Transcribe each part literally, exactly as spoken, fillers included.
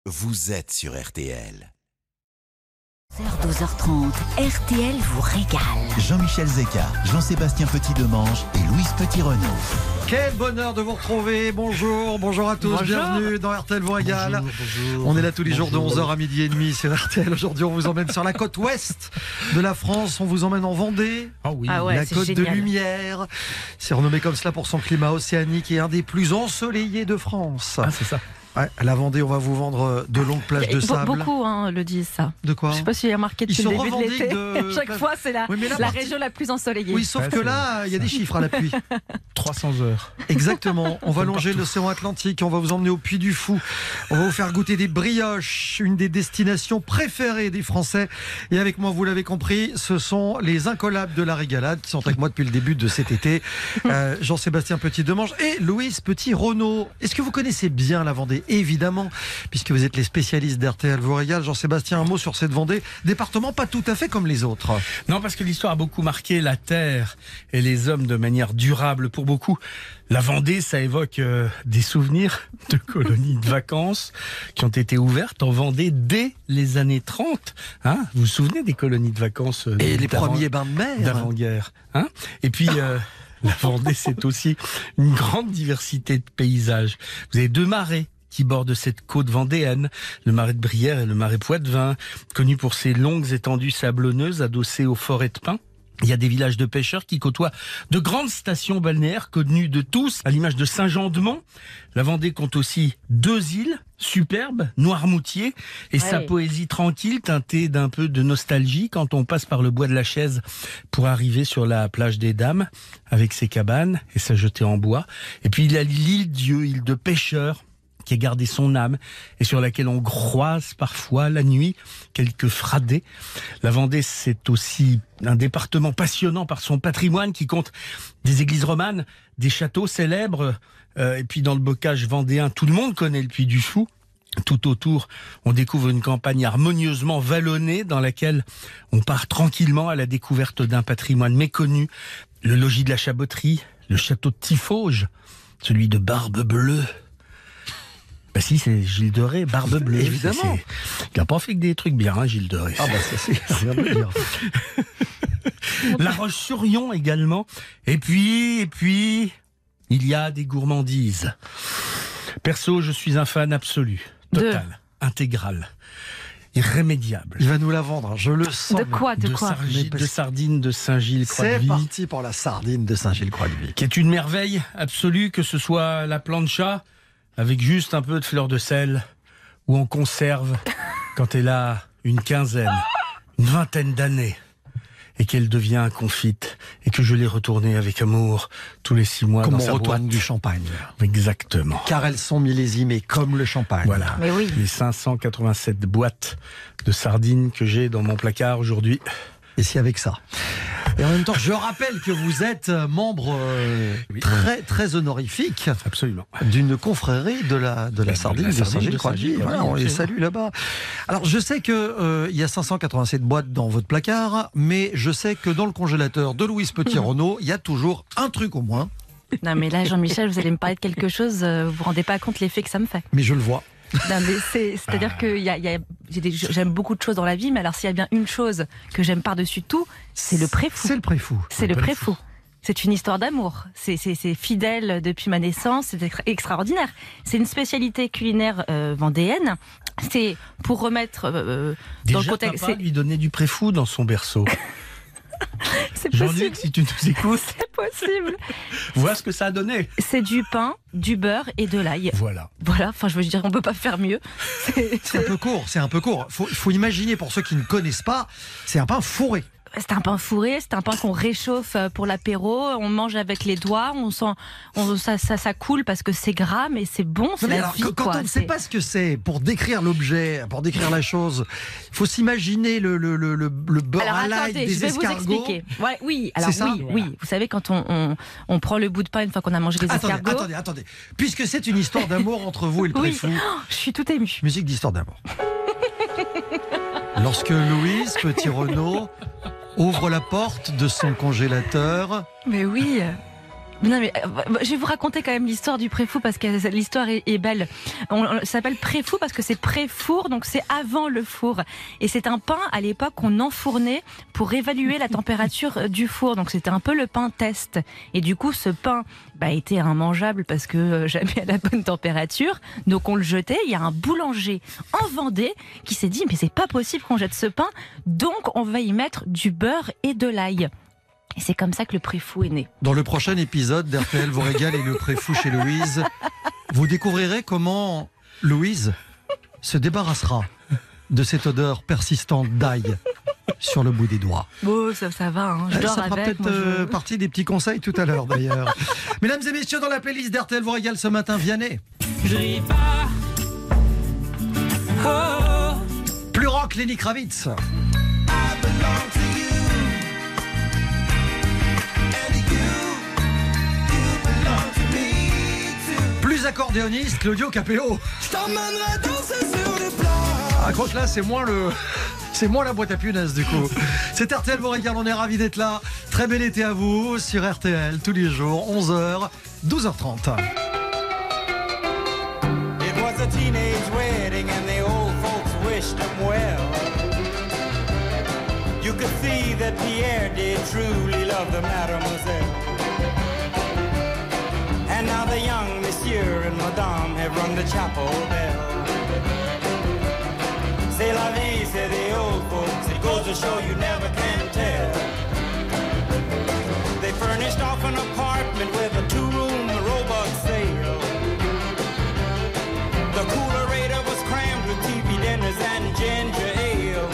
vous êtes sur R T L. douze heures trente, R T L vous régale. Jean-Michel Zeka, Jean-Sébastien Petit-Demange et Louise Petit-Renaud. Quel bonheur de vous retrouver. Bonjour, bonjour à tous. Bonjour. Bienvenue dans R T L vous régale. Bonjour, bonjour. On est là tous les jours de Bonjour. onze heures à midi et demi sur R T L. Aujourd'hui, on vous emmène sur la côte ouest de la France. On vous emmène en Vendée. Ah oui. Ah ouais, la c'est côte génial. de lumière. C'est renommé comme cela pour son climat océanique et un des plus ensoleillés de France. Ah, c'est ça. Ouais, la Vendée, on va vous vendre de longues plages de Be- sable. Beaucoup hein, le disent ça. De quoi? Je sais pas si vous avez remarqué Ils depuis se le début de revendiquent l'été. de Chaque plage- fois, c'est la, Oui, mais là, la parti- région la plus ensoleillée. Oui, sauf Ouais, que c'est là, il y a des chiffres à l'appui. trois cents heures. Exactement. On va Comme longer partout. l'océan Atlantique. On va vous emmener au Puy du Fou. On va vous faire goûter des brioches, une des destinations préférées des Français. Et avec moi, vous l'avez compris, ce sont les incollables de la régalade qui sont avec moi depuis le début de cet été. Euh, Jean-Sébastien Petit-Demange et Louise Petit-Renaud. Est-ce que vous connaissez bien la Vendée? Évidemment, puisque vous êtes les spécialistes d'R T L vous régale. Jean-Sébastien, un mot sur cette Vendée. Département pas tout à fait comme les autres. Non, parce que l'histoire a beaucoup marqué la terre et les hommes de manière durable. Pour beaucoup, la Vendée, ça évoque euh, des souvenirs de colonies de vacances qui ont été ouvertes en Vendée dès les années trente. Hein, vous vous souvenez des colonies de vacances euh, Et les d'avant- premiers bains de mer. d'avant-guerre, hein? Et puis euh, la Vendée, c'est aussi une grande diversité de paysages. Vous avez deux marais qui bordent cette côte vendéenne, le marais de Brière et le marais Poitevin, connus pour ses longues étendues sablonneuses adossées aux forêts de pins. Il y a des villages de pêcheurs qui côtoient de grandes stations balnéaires connues de tous, à l'image de Saint-Jean-de-Mont. La Vendée compte aussi deux îles superbes, Noirmoutier et sa Ouais. poésie tranquille teintée d'un peu de nostalgie quand on passe par le bois de la Chaise pour arriver sur la plage des Dames avec ses cabanes et sa jetée en bois. Et puis il y a l'île Dieu, île de pêcheurs, qui a gardé son âme et sur laquelle on croise parfois la nuit quelques fradets. La Vendée, c'est aussi un département passionnant par son patrimoine qui compte des églises romanes, des châteaux célèbres, euh, et puis dans le bocage vendéen, tout le monde connaît le Puy du Fou. Tout autour, on découvre une campagne harmonieusement vallonnée dans laquelle on part tranquillement à la découverte d'un patrimoine méconnu. Le logis de la Chaboterie, le château de Tiffauges, celui de Barbe Bleue. Bah si, c'est Gilles de Rais, Barbe Bleue. Évidemment. C'est- Il n'a pas fait que des trucs bien, hein, Gilles de Rais. Ah bah ça c'est c'est bien de le dire. La Roche-sur-Yon également. Et puis, et puis, il y a des gourmandises. Perso, je suis un fan absolu, total, intégral, irrémédiable. Il va nous la vendre, je le sens. De quoi, de, de, quoi sargi- Mais parce- de sardines de C'est Saint-Gilles-Croix-de-Vie, parti pour la sardine de Saint-Gilles-Croix-de-Vie. qui est une merveille absolue, que ce soit la plancha, avec juste un peu de fleur de sel, ou en conserve, quand elle a une quinzaine, une vingtaine d'années, et qu'elle devient confite, et que je l'ai retournée avec amour tous les six mois Comme dans on sa retourne boîte. du champagne. Exactement. Car elles sont millésimées comme le champagne. Voilà. Mais oui. Les cinq cent quatre-vingt-sept boîtes de sardines que j'ai dans mon placard aujourd'hui. Et si avec ça. Et en même temps, je rappelle que vous êtes membre euh, Oui. très très honorifique Absolument. d'une confrérie de la de la De sardine la de sardine de Saint-Gilles-Croix-de-Vie. Saint-Gilles-Croix-de-Vie, Voilà, on les absolument. salue là-bas. Alors je sais que euh, il y a cinq cent quatre-vingt-sept boîtes dans votre placard, mais je sais que dans le congélateur de Louise Petit-Renaud, il y a toujours un truc au moins. Non, mais là, Jean-Michel, vous allez me parler de quelque chose, euh, vous vous rendez pas compte l'effet que ça me fait. Mais je le vois. Non, mais c'est, c'est-à-dire Ah. que y a, y a, j'ai des- j'aime beaucoup de choses dans la vie, mais alors s'il y a bien une chose que j'aime par-dessus tout, c'est le préfou. C'est le préfou. C'est le préfou. C'est une histoire d'amour. C'est, c'est, c'est fidèle depuis ma naissance. C'est extra- extraordinaire. C'est une spécialité culinaire euh, vendéenne. C'est pour remettre euh, dans Déjà, le contexte. papa C'est, lui donnait du préfou dans son berceau. c'est possible. Jean-Luc, si tu nous écoutes, C'est possible. vois ce que ça a donné. C'est du pain, du beurre et de l'ail. Voilà. Voilà. Enfin, je veux dire, on peut pas faire mieux. C'est, C'est un peu court, c'est un peu court. Faut, faut imaginer pour ceux qui ne connaissent pas, c'est un pain fourré. C'est un pain fourré, c'est un pain qu'on réchauffe pour l'apéro, on mange avec les doigts, on sent, on, ça, ça, ça coule parce que c'est gras, mais c'est bon, c'est Non, mais la alors, vie, quand quand quoi. on ne sait C'est- pas ce que c'est, pour décrire l'objet, pour décrire la chose, il faut s'imaginer le, le, le, le, le beurre Alors à l'ail attendez, des je vais escargots. vous expliquer. Ouais, oui, alors C'est ça oui, oui. Vous savez, quand on, on, on prend le bout de pain une fois qu'on a mangé les Attendez, escargots. attendez, attendez. Puisque c'est une histoire d'amour entre vous et le Oui, préfou, oh, je suis tout émue. musique d'histoire d'amour. Lorsque Louise Petit-Renaud ouvre la porte de son congélateur, Mais oui. Non mais euh, je vais vous raconter quand même l'histoire du Préfou parce que l'histoire est, est belle. On, on s'appelle Préfou parce que c'est pré-four, donc c'est avant le four. Et c'est un pain à l'époque qu'on enfournait pour évaluer la température du four. Donc c'était un peu le pain test. Et du coup ce pain bah, était immangeable parce que euh, jamais à la bonne température. Donc on le jetait. Il y a un boulanger en Vendée qui s'est dit mais c'est pas possible qu'on jette ce pain. Donc on va y mettre du beurre et de l'ail. Et c'est comme ça que le Préfou est né. Dans le prochain épisode d'R T L vous régale et le Préfou chez Louise, vous découvrirez comment Louise se débarrassera de cette odeur persistante d'ail sur le bout des doigts. Bon, ça, ça va, hein. Je Euh, dors ça fera avec. peut-être moi, je- euh, partie des petits conseils tout à l'heure d'ailleurs. Mesdames et messieurs, dans la playlist d'R T L vous régale ce matin, Vianney. Je ris pas. Oh, Plus rock, Lenny Kravitz. Plus accordéoniste, Claudio Capéo. je t'emmènerai danser sur les plages. Ah, croche là, c'est moins le. C'est moins la boîte à punaises du coup. C'est R T L vous régale, on est ravis d'être là. Très bel été à vous sur R T L tous les jours, onze heures, douze heures trente. It was a teenage wedding and the old folks wished him well. You could see that Pierre did truly love the mademoiselle. And now the young monsieur and madame have rung the chapel bell. C'est la vie, say the old folks, it goes to show you never can tell. They furnished off an apartment with a two-room robot sale. The coolerator was crammed with T V dinners and ginger ale.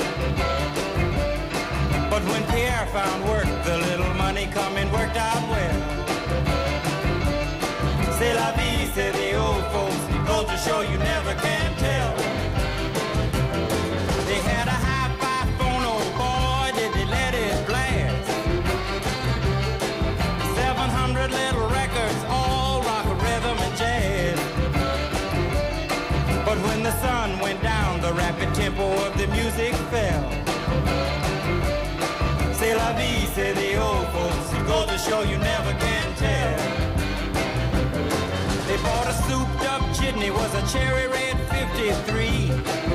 But when Pierre found work, the little money coming worked out well. C'est la vie, say the old folks, it goes to show you never can tell. They had a hi-fi phone, oh boy, did they let it blast. seven hundred little records, all rock, rhythm, and jazz. But when the sun went down, the rapid tempo of the music fell. C'est la vie, say the old folks, it goes to show you never can tell. They bought a souped up chitney, was a cherry red fifty-three,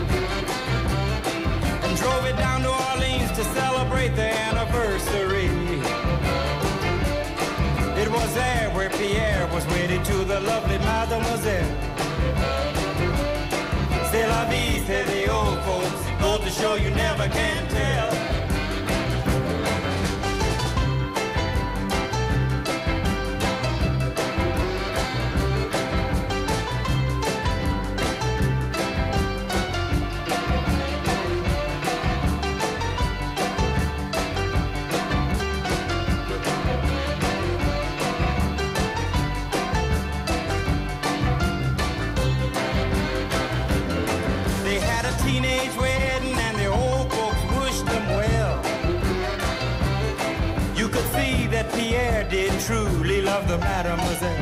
and drove it down to Orleans to celebrate the anniversary. It was there where Pierre was wedded to the lovely mademoiselle. C'est la vie, say the old folks, it goes to show you never can tell. They had a teenage wedding and the old folks wished them well. You could see that Pierre did truly love the mademoiselle.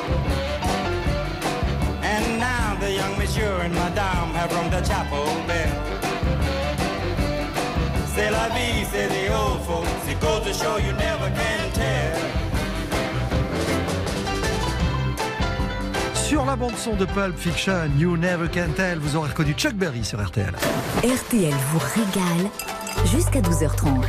And now the young monsieur and madame have rung the chapel bell. C'est la vie, say the old folks, it goes to show you never can tell. Sur la bande-son de Pulp Fiction, You Never Can Tell, vous aurez reconnu Chuck Berry sur R T L. R T L vous régale jusqu'à douze heures trente.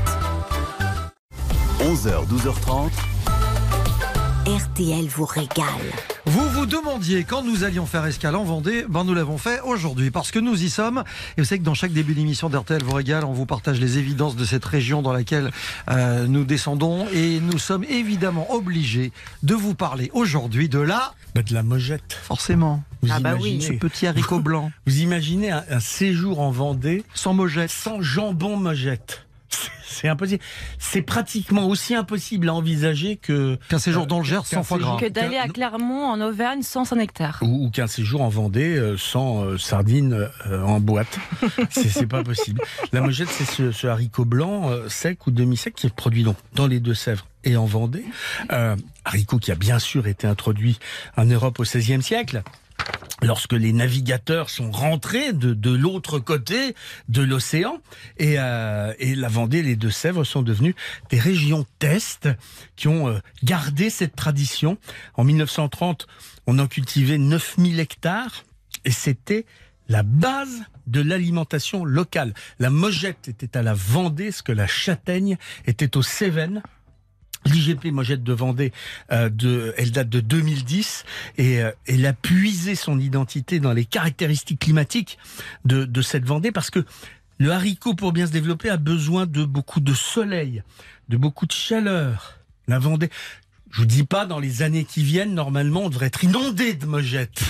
onze heures, douze heures trente. R T L vous régale. Vous vous demandiez quand nous allions faire escale en Vendée, ben nous l'avons fait aujourd'hui parce que nous y sommes. Et vous savez que dans chaque début d'émission d'R T L vous régale, on vous partage les évidences de cette région dans laquelle euh, nous descendons. Et nous sommes évidemment obligés de vous parler aujourd'hui de la... Bah, de la mojette. Forcément. Vous Ah bah imaginez, Ce petit haricot blanc, vous imaginez un, un séjour en Vendée sans mojette. sans jambon mojette. C'est- C'est impossible. C'est pratiquement aussi impossible à envisager que Qu'un séjour dans le Gers qu'un sans foie gras. séjour- Que d'aller à Clermont en Auvergne sans Saint-Nectaire. ou, ou qu'un séjour en Vendée euh, sans euh, sardines euh, en boîte. C'est c'est pas possible. La mojette, c'est ce, ce haricot blanc euh, sec ou demi-sec qui est produit donc dans les Deux-Sèvres et en Vendée. Euh, haricot qui a bien sûr été introduit en Europe au seizième siècle. lorsque les navigateurs sont rentrés de, de l'autre côté de l'océan. Et, euh, et la Vendée et les Deux-Sèvres sont devenus des régions test qui ont euh, gardé cette tradition. En mille neuf cent trente, on en cultivait neuf mille hectares et c'était la base de l'alimentation locale. La Mojette était à la Vendée, ce que la châtaigne était aux Cévennes. L'I G P Mojette de Vendée, euh, de, elle date de deux mille dix et euh, elle a puisé son identité dans les caractéristiques climatiques de, de cette Vendée parce que le haricot, pour bien se développer, a besoin de beaucoup de soleil, de beaucoup de chaleur. La Vendée, je vous dis pas, dans les années qui viennent, normalement, on devrait être inondé de Mojette.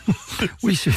Oui, c'est...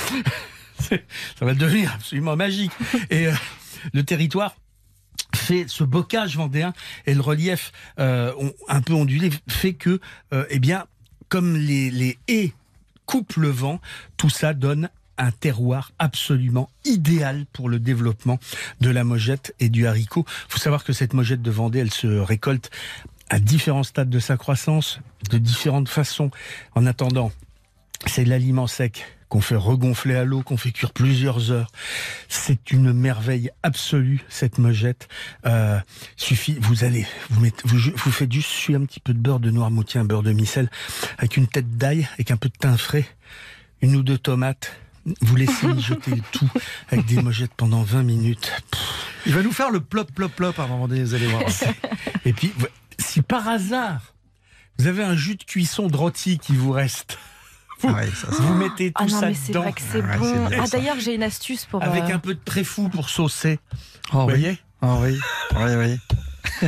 ça va devenir absolument magique. Et euh, le territoire fait ce bocage vendéen et le relief euh, un peu ondulé fait que, euh, eh bien, comme les, les haies coupent le vent, tout ça donne un terroir absolument idéal pour le développement de la Mojette et du haricot. Il faut savoir que cette Mojette de Vendée, elle se récolte à différents stades de sa croissance, de différentes façons. En attendant, c'est l'aliment sec qu'on fait regonfler à l'eau, qu'on fait cuire plusieurs heures. C'est une merveille absolue, cette Mojette. Euh, suffit, vous allez, vous mettez, vous, vous faites juste suer un petit peu de beurre de Noirmoutier, un beurre de micelle, avec une tête d'ail, avec un peu de thym frais, une ou deux tomates. Vous laissez mijoter le tout avec des Mojettes pendant vingt minutes. Pff. Il va nous faire le plop, plop, plop à un moment donné, vous allez voir. Et puis, si par hasard, vous avez un jus de cuisson de rôti qui vous reste, vous, ah ouais, ça, ça. vous mettez tout ah non, ça mais c'est dedans. vrai que c'est Ah ouais, bon. c'est bien, Ah, ça. d'ailleurs, j'ai une astuce pour... Avec euh, un peu de préfou pour saucer. Oh, vous oui. voyez Oh oui, oui, oui.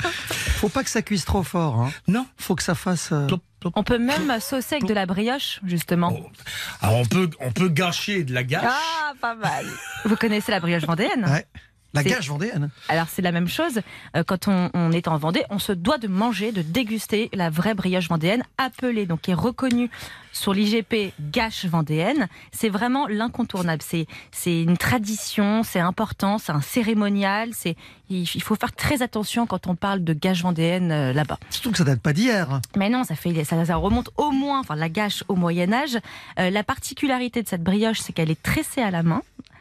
Faut pas que ça cuise trop fort. Hein. Non. Faut que ça fasse... euh, Plop, plop. On peut même saucer avec de la brioche, justement. Oh. Alors on peut, on peut gâcher de la gâche. Ah, pas mal. Vous connaissez la brioche vendéenne? Ouais. La C'est- gâche vendéenne. Alors c'est la même chose. Euh, Quand on, on est en Vendée, on se doit de manger, de déguster la vraie brioche vendéenne, appelée, donc qui est reconnue sur l'I G P gâche vendéenne. C'est vraiment l'incontournable. C'est c'est une tradition, c'est important, c'est un cérémonial. C'est il, il faut faire très attention quand on parle de gâche vendéenne euh, là-bas. Surtout que ça date pas d'hier. Mais non, ça fait ça, ça remonte au moins, enfin la gâche au Moyen Âge. Euh, la particularité de cette brioche, c'est qu'elle est tressée à la main.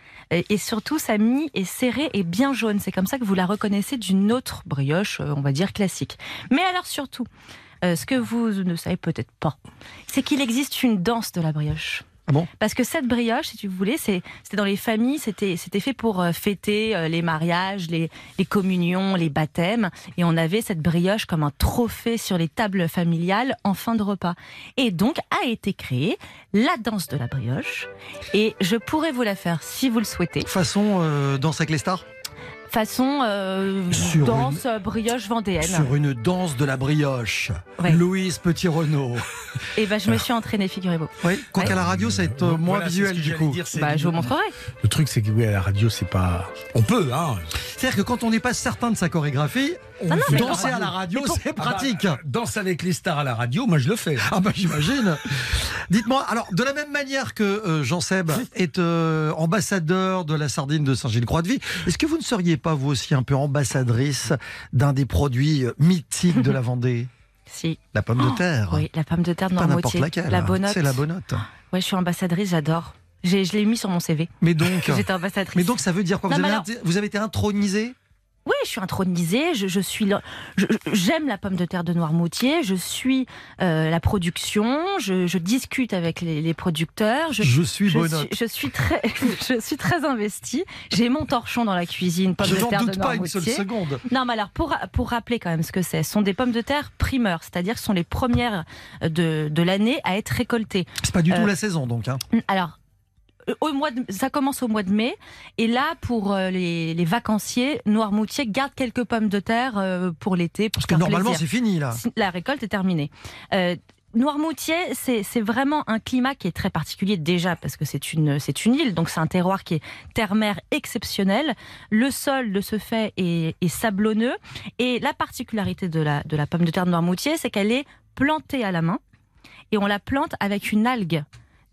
Et surtout, sa mie est serrée et bien jaune. C'est comme ça que vous la reconnaissez d'une autre brioche, on va dire classique. Mais alors surtout, euh, ce que vous ne savez peut-être pas, c'est qu'il existe une danse de la brioche. Ah bon? Parce que cette brioche, si vous voulez, c'est, c'était dans les familles, c'était, c'était fait pour euh, fêter euh, les mariages, les, les communions, les baptêmes. Et on avait cette brioche comme un trophée sur les tables familiales en fin de repas. Et donc a été créée la danse de la brioche. Et je pourrais vous la faire si vous le souhaitez. Façon euh, danse avec les stars. Façon euh, Sur danse euh, brioche vendéenne. Sur une danse de la brioche. Ouais. Louise Petit-Renaud. Et ben je me suis entraînée, figurez-vous. Oui, quoi Ouais. qu'à la radio, ça va être euh, moins Voilà, c'est ce visuel que du j'allais coup. dire, c'est Bah, que- je vous montrerai. Le truc, c'est que oui, à la radio, c'est pas. On peut, hein. C'est-à-dire que quand on n'est pas certain de sa chorégraphie, on Non, non, mais danser quand- à la radio, mais pour- c'est Ah bah, pratique. danse avec les stars à la radio, moi je le fais. Ah bah j'imagine. Dites-moi, alors de la même manière que euh, Jean Seb est euh, ambassadeur de la sardine de Saint-Gilles-Croix-de-Vie, est-ce que vous ne seriez pas vous aussi un peu ambassadrice d'un des produits euh, mythiques de la Vendée? Si. La pomme de terre. Oui, la pomme de terre de Pas n'importe Noirmoutier. laquelle. La hein. bonotte. C'est la bonotte. Ouais, je suis ambassadrice, j'adore. J'ai, je l'ai mis sur mon C V. Mais donc, Que j'étais ambassadrice. mais donc ça veut dire quoi? Non, Vous mais avez, alors- inté- vous avez été intronisé? Oui, je suis intronisée, je, je suis, le- je- je- j'aime la pomme de terre de Noirmoutier, je suis euh, la production, je, je discute avec les, les producteurs, je, Je suis je bonotte. suis, je suis très, je suis très investie. J'ai mon torchon dans la cuisine, pomme Je de n'en terre de doute pas une seule Noirmoutier. seconde. Non, mais alors pour pour rappeler quand même ce que c'est, ce sont des pommes de terre primeurs, c'est-à-dire que ce sont les premières de de l'année à être récoltées. C'est pas du tout Euh, la saison donc. Hein. Alors, au mois de, ça commence au mois de mai. Et là, pour euh, les, les vacanciers, Noirmoutier garde quelques pommes de terre euh, pour l'été. Pour Parce que faire normalement plaisir. c'est fini là. La récolte est terminée. Euh, Noirmoutier, c'est c'est vraiment un climat qui est très particulier déjà parce que c'est une, c'est une île, donc c'est un terroir qui est terre-mer exceptionnel. Le sol, de ce fait, est, est sablonneux. Et la particularité de la, de la pomme de terre de Noirmoutier, c'est qu'elle est plantée à la main et on la plante avec une algue.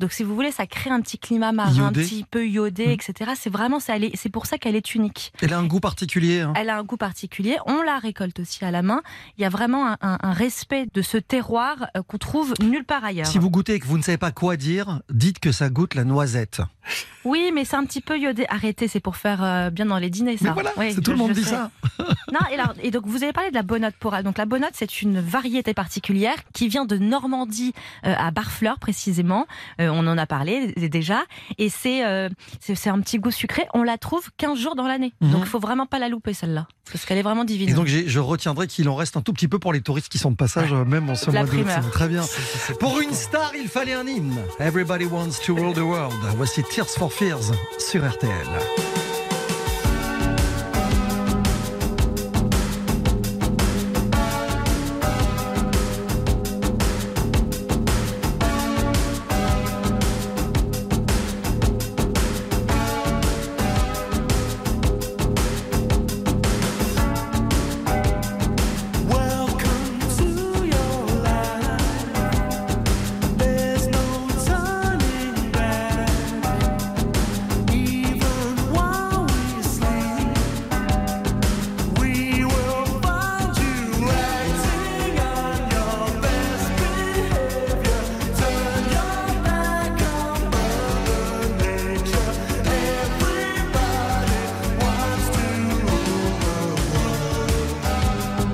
Donc si vous voulez, ça crée un petit climat marin, Iodé. un petit peu iodé, Mmh. et cetera. C'est vraiment, c'est, elle est- c'est pour ça qu'elle est unique. Elle a un goût particulier. Hein. Elle a un goût particulier. On la récolte aussi à la main. Il y a vraiment un, un- un respect de ce terroir euh, qu'on trouve nulle part ailleurs. Si vous goûtez et que vous ne savez pas quoi dire, dites que ça goûte la noisette. Oui, mais c'est un petit peu iodé. Arrêtez, c'est pour faire euh, bien dans les dîners, ça. Mais voilà, Oui, c'est tout je- le monde je dit sais. ça. Non, et, alors, et donc vous avez parlé de la bonnotte porale. Donc la bonnotte, c'est une variété particulière qui vient de Normandie euh, à Barfleur précisément. Euh, on en a parlé euh, déjà. Et c'est, euh, c'est c'est un petit goût sucré. On la trouve quinze jours dans l'année. Mhm. Donc il faut vraiment pas la louper celle-là, parce qu'elle est vraiment divine. Et donc j'ai- je retiendrai qu'il en reste un tout petit peu pour les touristes qui sont de passage, euh, même en ce La mois d'août. primeur. C'est Très bien. C'est- c'est- c'est Pour plus une fort. star, il fallait un hymne. Everybody wants to rule the world. Voici Tears for Fears sur R T L. Welcome to your life. There's no turning back. Even while we sleep, we will find you acting on your best behavior. Turn your back on Mother Nature. Everybody wants to rule the world.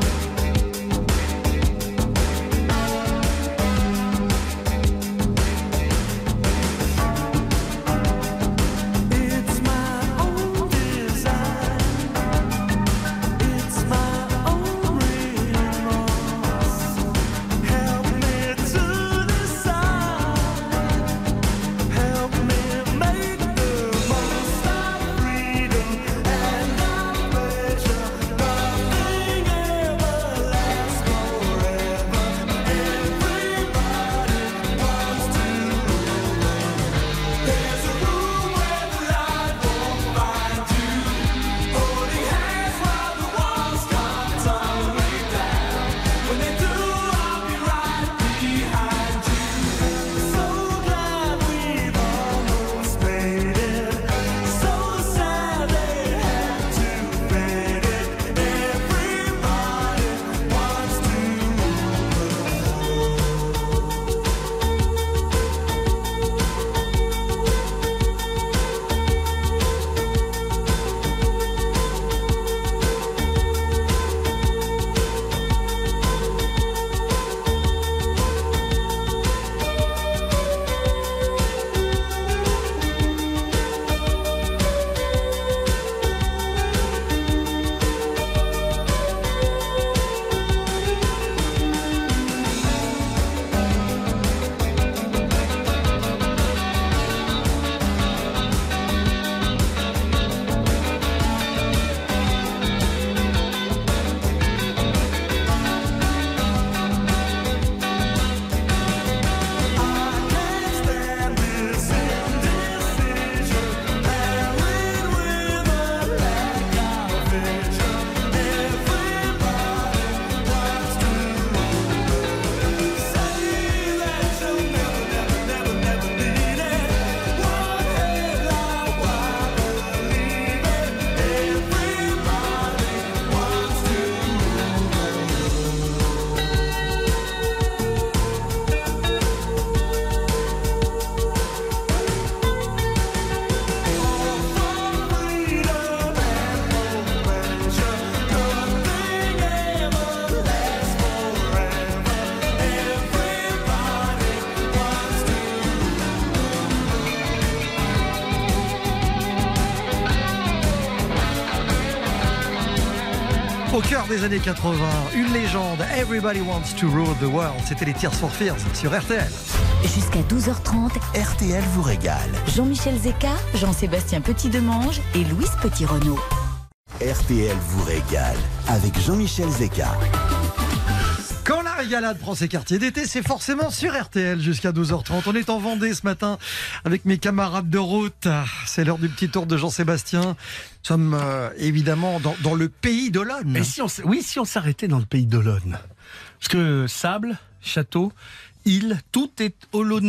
It's my own design. It's my own remorse. Help me to decide. Help me make the most of freedom and of pleasure. Nothing ever lasts forever. Everybody wants to rule. There's a room where the light won't find you. Holding hands while the walls come tumbling down. When they do, I'll be right behind you. So glad we've almost made it. So sad they had to fade it. Everybody wants to rule the world. I can't stand this indecision, married with a lack of vision. Everybody wants to rule. Say that you'll never, never, never, never need it. One headlight, why believe it? Everybody wants to freedom and pleasure. Nothing ever lasts forever. Everybody wants to Au cœur des années quatre-vingts, une légende. Everybody wants to rule the world. C'était les Tears for Fears sur R T L. Jusqu'à douze heures trente, R T L vous régale. Jean-Michel Zeka, Jean-Sébastien Petit-Demange et Louise Petit-Renaud. R T L vous régale avec Jean-Michel Zeka. Quand la régalade prend ses quartiers d'été, c'est forcément sur R T L jusqu'à douze heures trente. On est en Vendée ce matin avec mes camarades de route. C'est l'heure du petit tour de Jean-Sébastien. Nous sommes euh, évidemment dans, dans le pays d'Olonne. Et si on, s- oui, si on s'arrêtait dans le pays d'Olonne. Parce que sable, château, île, tout est olonné.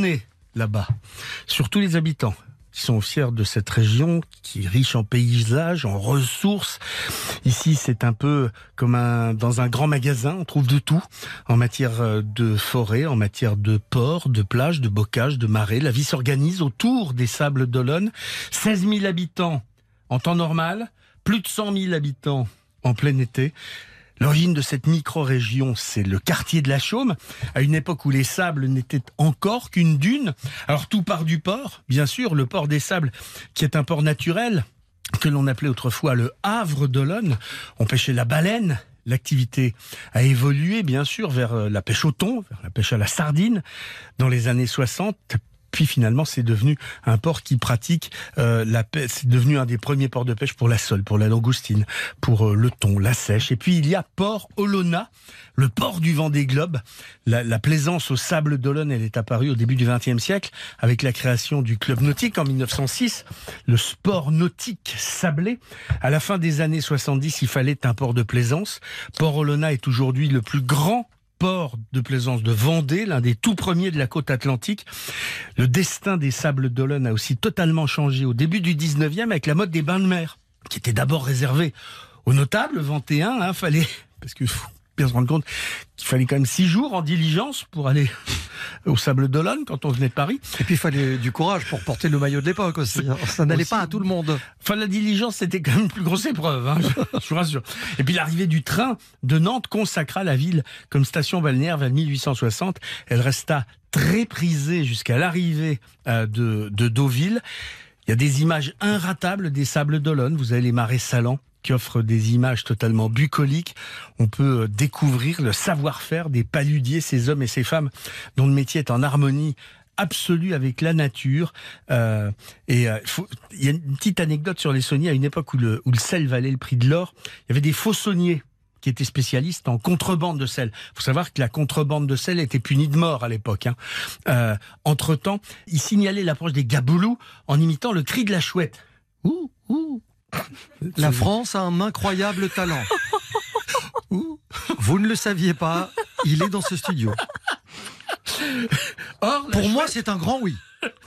là-bas, sur tous les habitants. Ils sont fiers de cette région qui est riche en paysages, en ressources. Ici, c'est un peu comme un, dans un grand magasin, on trouve de tout en matière de forêt, en matière de port, de plage, de bocage, de marais. La vie s'organise autour des Sables d'Olonne. seize mille habitants en temps normal, plus de cent mille habitants en plein été. L'origine de cette micro-région, c'est le quartier de la Chaume, à une époque où les Sables n'étaient encore qu'une dune. Alors tout part du port, bien sûr, le port des Sables, qui est un port naturel, que l'on appelait autrefois le Havre d'Olonne. On pêchait la baleine. L'activité a évolué, bien sûr, vers la pêche au thon, vers la pêche à la sardine, dans les années soixante. Puis finalement, c'est devenu un port qui pratique euh, la pêche. C'est devenu un des premiers ports de pêche pour la sole, pour la langoustine, pour euh, le thon, la sèche. Et puis il y a Port Olona, le port du Vendée Globe. La, la plaisance aux Sables d'Olonne, elle est apparue au début du vingtième siècle avec la création du club nautique en mille neuf cent six, le sport nautique sablé. À la fin des années soixante-dix, il fallait un port de plaisance. Port Olona est aujourd'hui le plus grand port de plaisance de Vendée, l'un des tout premiers de la côte atlantique. Le destin des Sables d'Olonne a aussi totalement changé au début du dix-neuvième avec la mode des bains de mer, qui était d'abord réservée aux notables vendéens. Hein, fallait, parce qu'il faut bien se rendre compte qu'il fallait quand même six jours en diligence pour aller aux Sables d'Olonne quand on venait de Paris. Et puis il fallait du courage pour porter le maillot de l'époque aussi. Ça n'allait aussi, pas à tout le monde. Enfin, la diligence, c'était quand même une plus grosse épreuve, hein, je, je vous rassure. Et puis l'arrivée du train de Nantes consacra la ville comme station balnéaire vers mille huit cent soixante. Elle resta très prisée jusqu'à l'arrivée euh, de, de Deauville. Il y a des images inratables des Sables d'Olonne. Vous avez les marais salants qui offrent des images totalement bucoliques. On peut découvrir le savoir-faire des paludiers, ces hommes et ces femmes dont le métier est en harmonie absolue avec la nature. Euh, et euh, faut, il y a une petite anecdote sur les sauniers. À une époque où le, où le sel valait le prix de l'or, il y avait des faux sauniers qui étaient spécialistes en contrebande de sel. Il faut savoir que la contrebande de sel était punie de mort à l'époque. Hein. Euh, entre-temps, ils signalaient l'approche des gaboulous en imitant le cri de la chouette. Ouh, ouh. La France a un incroyable talent. Vous ne le saviez pas, il est dans ce studio. Or, Pour chouette... moi, c'est un grand oui.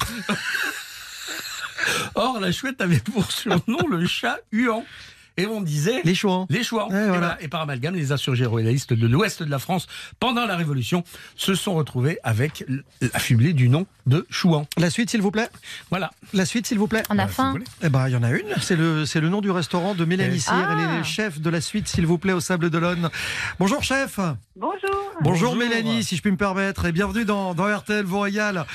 Or, la chouette avait pour surnom le chat huant. Et on disait... Les chouans. Les chouans. Et, Et, voilà. voilà. Et par amalgame, les insurgés royalistes de l'ouest de la France, pendant la Révolution, se sont retrouvés avec l'affublé du nom de Chouan. La suite, s'il vous plaît. Voilà. La suite, s'il vous plaît. On a Bah, si faim. vous voulez. Eh ben, il y en a une. C'est le, c'est le nom du restaurant de Mélanie Eh. Cyr. Ah. Elle est chef de la suite, s'il vous plaît, au Sable d'Olonne. Bonjour, chef. Bonjour. Bonjour, Bonjour. Mélanie, si je puis me permettre, et bienvenue dans, dans R T L vous régale.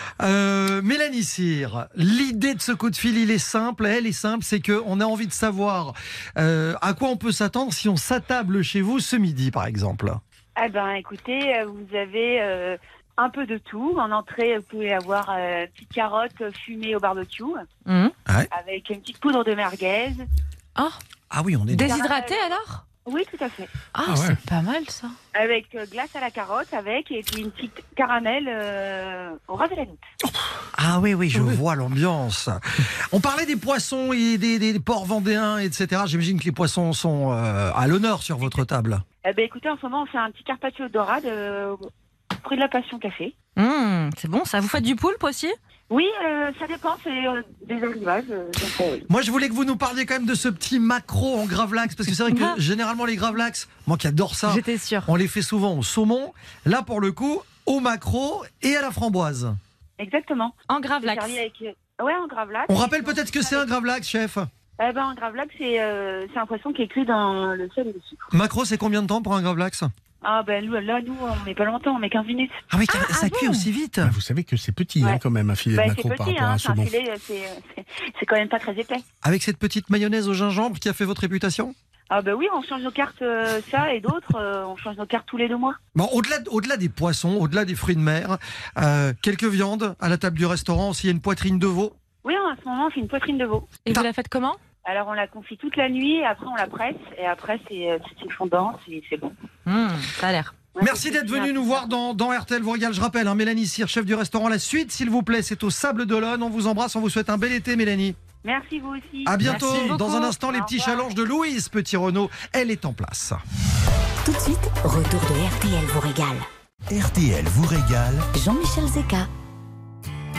Euh, Mélanie Cyr, l'idée de ce coup de fil, il est simple, elle est simple, c'est qu'on a envie de savoir euh, à quoi on peut s'attendre si on s'attable chez vous ce midi, par exemple. Eh ben, écoutez, euh, vous avez euh, un peu de tout. En entrée, vous pouvez avoir euh, une petite carotte fumée au barbecue Mmh. avec une petite poudre de merguez. Oh, Ah oui, on est dans... déshydraté alors? Oui, tout à fait. Ah, Ah ouais. c'est pas mal ça. Avec euh, glace à la carotte, avec et puis une petite caramel euh, au ras de la noutre. Ah oui, oui, je vois l'ambiance. On parlait des poissons et des, des porcs vendéens, et cetera. J'imagine que les poissons sont euh, à l'honneur sur votre table. Eh ben, écoutez, en ce moment, on fait un petit carpaccio dorade euh, près de la Passion Café. Mmh, c'est bon ça. Vous faites du poulpe aussi? Oui, euh, ça dépend, c'est euh, des arrivages. euh, donc, euh, oui. Moi, je voulais que vous nous parliez quand même de ce petit maquereau en gravlax, parce que c'est vrai que Ah. généralement les gravlax, moi qui adore ça, J'étais sûre. on les fait souvent au saumon. Là, pour le coup, au maquereau et à la framboise. Exactement. En C'est gravlax. servi avec, euh, ouais, en gravlax. On rappelle peut-être ce que c'est un gravlax, chef. Eh ben, un gravlax, c'est euh, c'est un poisson qui est cuit dans le sel et le sucre. Maquereau, c'est combien de temps pour un gravlax? Ah ben nous, là, nous, on met pas longtemps, on met quinze minutes. Ah oui, Ah, ça ah cuit bon aussi vite. Ah, vous savez que c'est petit Ouais. hein, quand même, un filet Ben, de c'est maquereau par petit, rapport à hein, un c'est un saumon. filet, euh, c'est c'est- c'est quand même pas très épais. Avec cette petite mayonnaise au gingembre qui a fait votre réputation? Ah ben oui, on change nos cartes, euh, ça et d'autres, euh, on change nos cartes tous les deux mois. Bon, au-delà, au-delà des poissons, au-delà des fruits de mer, euh, quelques viandes à la table du restaurant. S'il y a une poitrine de veau. Oui, en ce moment, on fait une poitrine de veau. Et vous la faites comment? Alors on la confie toute la nuit, et après on la presse, et après c'est euh, c'est fondant, c'est c'est bon. Mmh, ça a l'air. Ouais, Merci c'est d'être bien, venu c'est nous ça. voir dans, dans R T L vous régale. Je rappelle, hein, Mélanie Cyr, chef du restaurant La Suite, s'il vous plaît, c'est au Sable d'Olonne. On vous embrasse, on vous souhaite un bel été, Mélanie. Merci vous aussi. À bientôt. Merci beaucoup. Dans un instant, les Au petits revoir. challenges de Louise Petit-Renaud. Elle est en place. Tout de suite, retour de R T L vous régale. R T L vous régale. Jean-Michel Zeka.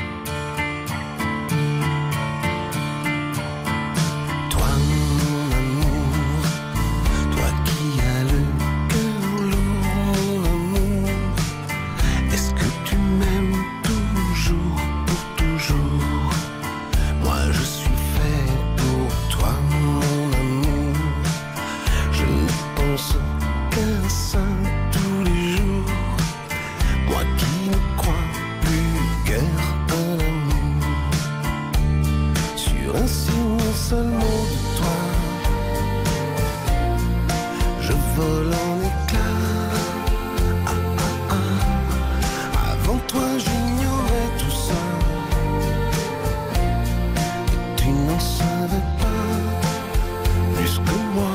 n'en savais pas plus que moi.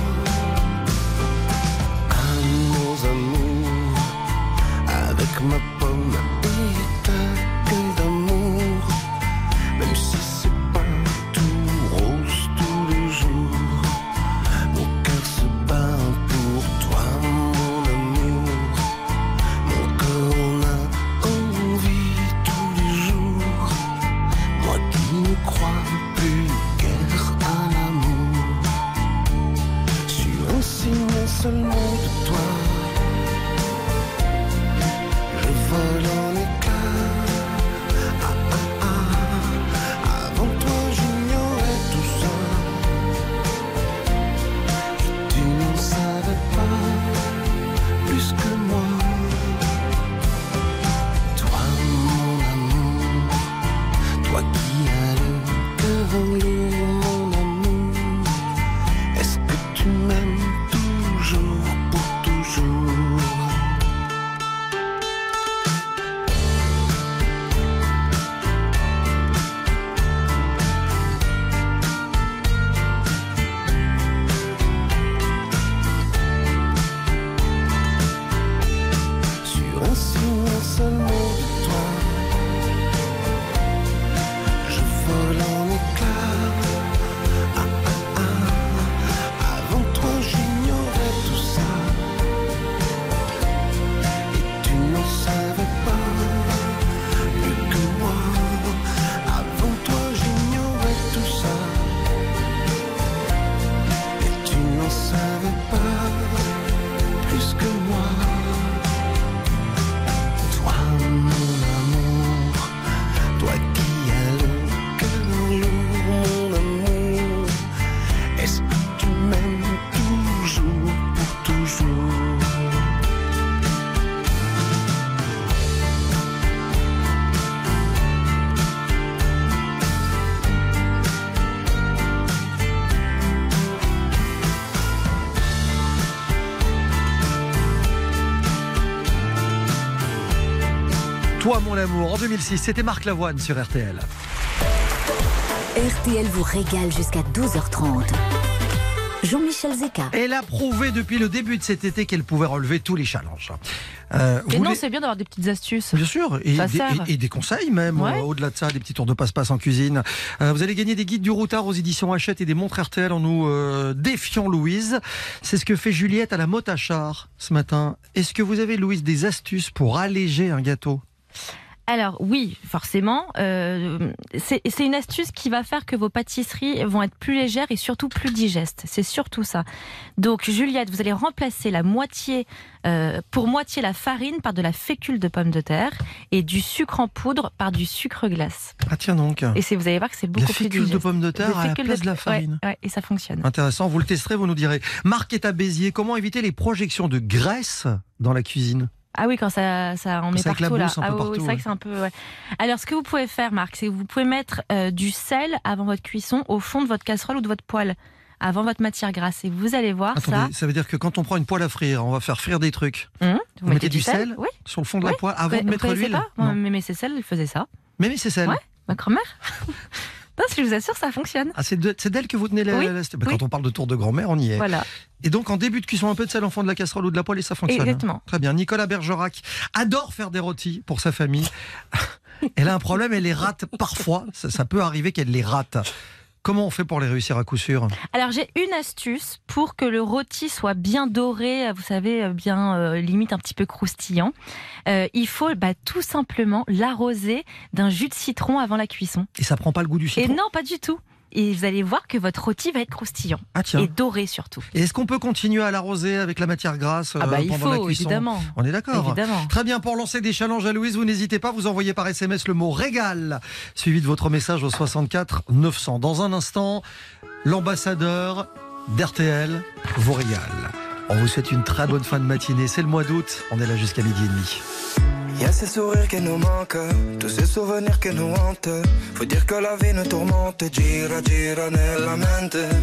À nos amours, avec ma pomme et ta gueule d'amour, même si c'est pas tout rose tous les jours, mon cœur se bat pour toi, mon amour. Mon cœur en a envie tous les jours, moi qui ne crois plus guère à l'amour. Sur un signe, un seul mot de toi, je vole en éclats. Ah, ah, ah. Avant toi j'ignorais tout ça, et tu n'en savais pas plus que moi. Toi mon amour, toi qui as le cœur lourd, mon amour, est-ce que tu m'aimes toujours pour toujours? Sur un signe, un seul mot de toi, je vole en éclats. Ah, ah, ah. Avant toi j'ignorais tout ça, et tu n'en savais pas plus que moi. Avant toi j'ignorais tout ça, et tu n'en savais pas plus que moi. Toi mon amour, toi qui as le cœur lourd, mon amour, est-ce que tu m'aimes toujours pour toujours? Toi, mon amour, en deux mille six, c'était Marc Lavoine sur R T L. R T L vous régale jusqu'à douze heures trente. Jean-Michel Zeka. Elle a prouvé depuis le début de cet été qu'elle pouvait relever tous les challenges. Euh, Et vous non, les- c'est bien d'avoir des petites astuces. Bien sûr, et Ça des, sert. et- et des conseils même, Ouais. euh, au-delà de ça, des petits tours de passe-passe en cuisine. Euh, vous allez gagner des guides du routard aux éditions Hachette et des montres R T L en nous euh, défiant Louise. C'est ce que fait Juliette à la Motachar ce matin. Est-ce que vous avez, Louise, des astuces pour alléger un gâteau? Alors oui, forcément, euh, c'est c'est une astuce qui va faire que vos pâtisseries vont être plus légères et surtout plus digestes. C'est surtout ça. Donc Juliette, vous allez remplacer la moitié, euh, pour moitié la farine par de la fécule de pomme de terre et du sucre en poudre par du sucre glace. Ah tiens donc. Et c'est- vous allez voir que c'est La beaucoup plus fécule digeste. de pomme de terre Des à la fécules place de la farine. Ouais, ouais, et ça fonctionne. Intéressant, vous le testerez, vous nous direz. Marc est à Béziers, comment éviter les projections de graisse dans la cuisine? Ah oui, quand ça, ça en met ça partout là. éclabousse un Ah peu oui, partout, oui, c'est vrai ouais. que c'est un peu. Ouais. Alors, ce que vous pouvez faire, Marc, c'est que vous pouvez mettre euh, du sel avant votre cuisson au fond de votre casserole ou de votre poêle, avant votre matière grasse. Et vous allez voir Attendez, ça veut dire que quand on prend une poêle à frire, on va faire frire des trucs. ça. Hum, Vous mettez du sel Oui. sur le fond de Oui. la poêle avant Vous- de vous mettre connaissez l'huile? pas Moi, Non. mais c'est celle, elle faisait ça. Mais mais c'est sel. Ouais. Ma grand-mère. Non, je vous assure, ça fonctionne. Ah, c'est de- c'est d'elle que vous tenez la, Oui, la- bah, oui. Quand on parle de tour de grand-mère, on y est. Voilà. Et donc, en début de cuisson, un peu de sel en fond de la casserole ou de la poêle et ça fonctionne. Exactement. Très bien. Nicolas Bergerac adore faire des rôtis pour sa famille. Elle a un problème, elle les rate parfois. Ça, ça peut arriver qu'elle les rate. Comment on fait pour les réussir à coup sûr? Alors j'ai une astuce pour que le rôti soit bien doré, vous savez, bien euh, limite un petit peu croustillant. Euh, il faut bah, tout simplement l'arroser d'un jus de citron avant la cuisson. Et ça prend pas le goût du Et citron? non, pas du tout. Et vous allez voir que votre rôti va être croustillant Ah tiens. et doré surtout. Et est-ce qu'on peut continuer à l'arroser avec la matière grasse euh, Ah bah il pendant la faut, cuisson? évidemment. On est d'accord. Évidemment. Très bien, pour lancer des challenges à Louise, vous n'hésitez pas, vous envoyez par S M S le mot régal, suivi de votre message au soixante-quatre neuf cents. Dans un instant, l'ambassadeur d'R T L vous régale. On vous souhaite une très bonne fin de matinée, c'est le mois d'août, on est là jusqu'à midi et demi. Y a ces sourires qui nous manquent, tous ces souvenirs qui nous hantent. Faut dire que la vie nous tourmente, gira gira nella mente. Le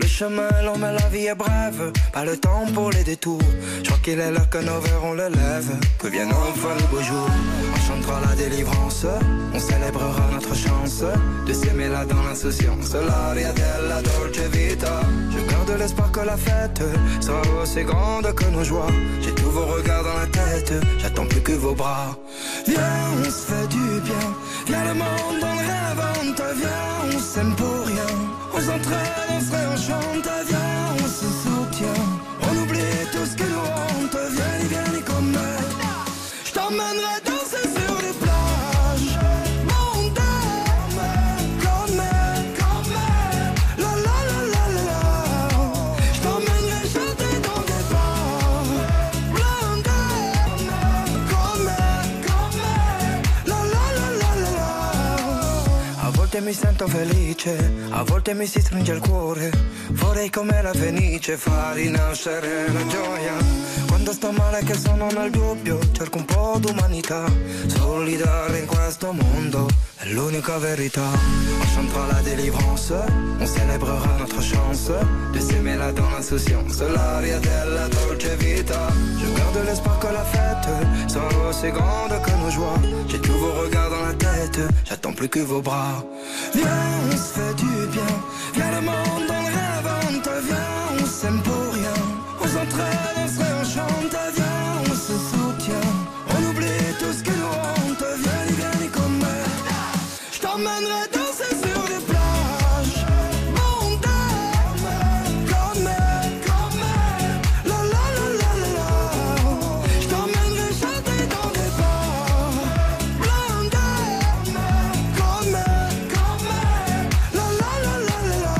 chemins longs mais la vie est brève, pas le temps pour les détours. Je crois qu'il est l'heure que nos verres on le lève, que vienne enfin le beau jour. On chantera la délivrance, on célébrera notre chance de s'aimer là dans l'insouciance. L'aria della dolce vita. Je garde l'espoir que la fête sera aussi grande que nos joies. J'ai tous vos regards dans la tête, j'attends plus que vos bras. Viens, on se fait du bien, viens le monde dans le rêve, on te vient, on s'aime pour rien. On s'entraîne, on se réenchante, viens, on se soutient. On oublie tout ce qui nous hante, viens, viens, comme elle. Je t'emmènerai danser sur les plages, monter, comme elle, comme elle. La la la la la la. Je t'emmènerai chanter dans des bars, blindés, comme elle, comme elle. La la la la la la. A volte mi sento felice, a volte mi si stringe il cuore. Vorrei come la fenice far rinascere la gioia. Quando sto male che sono nel dubbio, cerco un po' d'umanità. Solidale in questo mondo è l'unica verità. On chantera la délivrance, on célébrera notre chance de s'aimer là dans l'insouciance. L'aria della dolce vita. Je garde l'espoir que la fête sera aussi grande que nos joies. J'ai tous vos regards dans la tête, j'attends plus que vos bras. Viens, on se fait du bien, viens le monde dans le rêve, on te vient, on s'aime pour rien. On s'entraîne, on se réenchante, viens, on se soutient. On oublie tout ce qui nous hante, viens, viens, comme elle. Je t'emmènerai danser sur les plages, monter, comme elle, comme elle. La la la la la la. Je t'emmènerai chanter dans des bars, blindés, comme elle, comme elle. La la la la la la.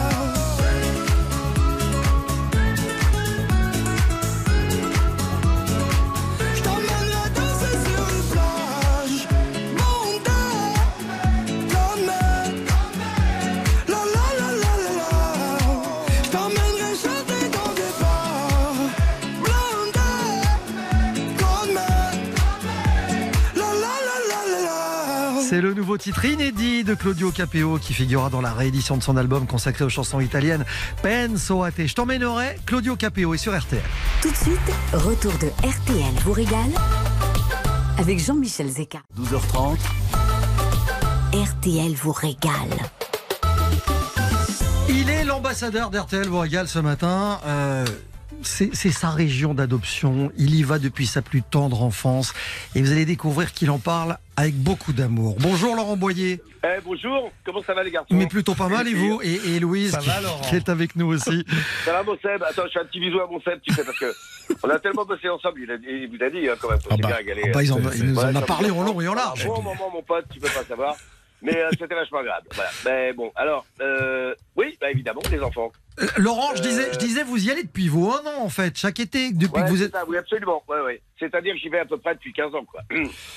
Je t'emmènerai danser sur les plages, monter, comme elle. La la la la la la. Je t'emmènerai chanter dans des bars, blindés, comme elle. La la la la la la. C'est le nouveau titre inédit de Claudio Capeo qui figurera dans la réédition de son album consacré aux chansons italiennes Penso a te. Je t'emmènerai, Claudio Capeo est sur R T L. Tout de suite, retour de R T L vous régale avec Jean-Michel Zeka. douze heures trente, R T L vous régale. Il est l'ambassadeur d'R T L vous régale ce matin. Euh, c'est, c'est sa région d'adoption. Il y va depuis sa plus tendre enfance. Et vous allez découvrir qu'il en parle avec beaucoup d'amour. Bonjour Laurent Boyer. Eh, bonjour, comment ça va les garçons? Mais plutôt pas mal, et vous? Et, et Louise, Ça qui, va, Laurent qui est avec nous aussi. Ça va mon Seb? Attends, je fais un petit bisou à mon Seb, tu sais, parce que on a tellement bossé ensemble, il, a, il vous a dit hein, quand même, qu'on Ah s'est bah, bien régalé. ah bah, ils en- Euh, il nous en ouais, a ça parlé me- en long et en large. Un bon moment mon pote, tu peux pas savoir. Mais euh, c'était vachement agréable. Voilà. Mais bon, alors, euh, oui, bah évidemment, les enfants. Euh, Laurent, je Euh, disais, je disais, vous y allez depuis vos un an en fait, chaque été, depuis Ouais, que vous c'est êtes. ça, oui, absolument. Ouais, ouais. C'est-à-dire que j'y vais à peu près depuis quinze ans, quoi.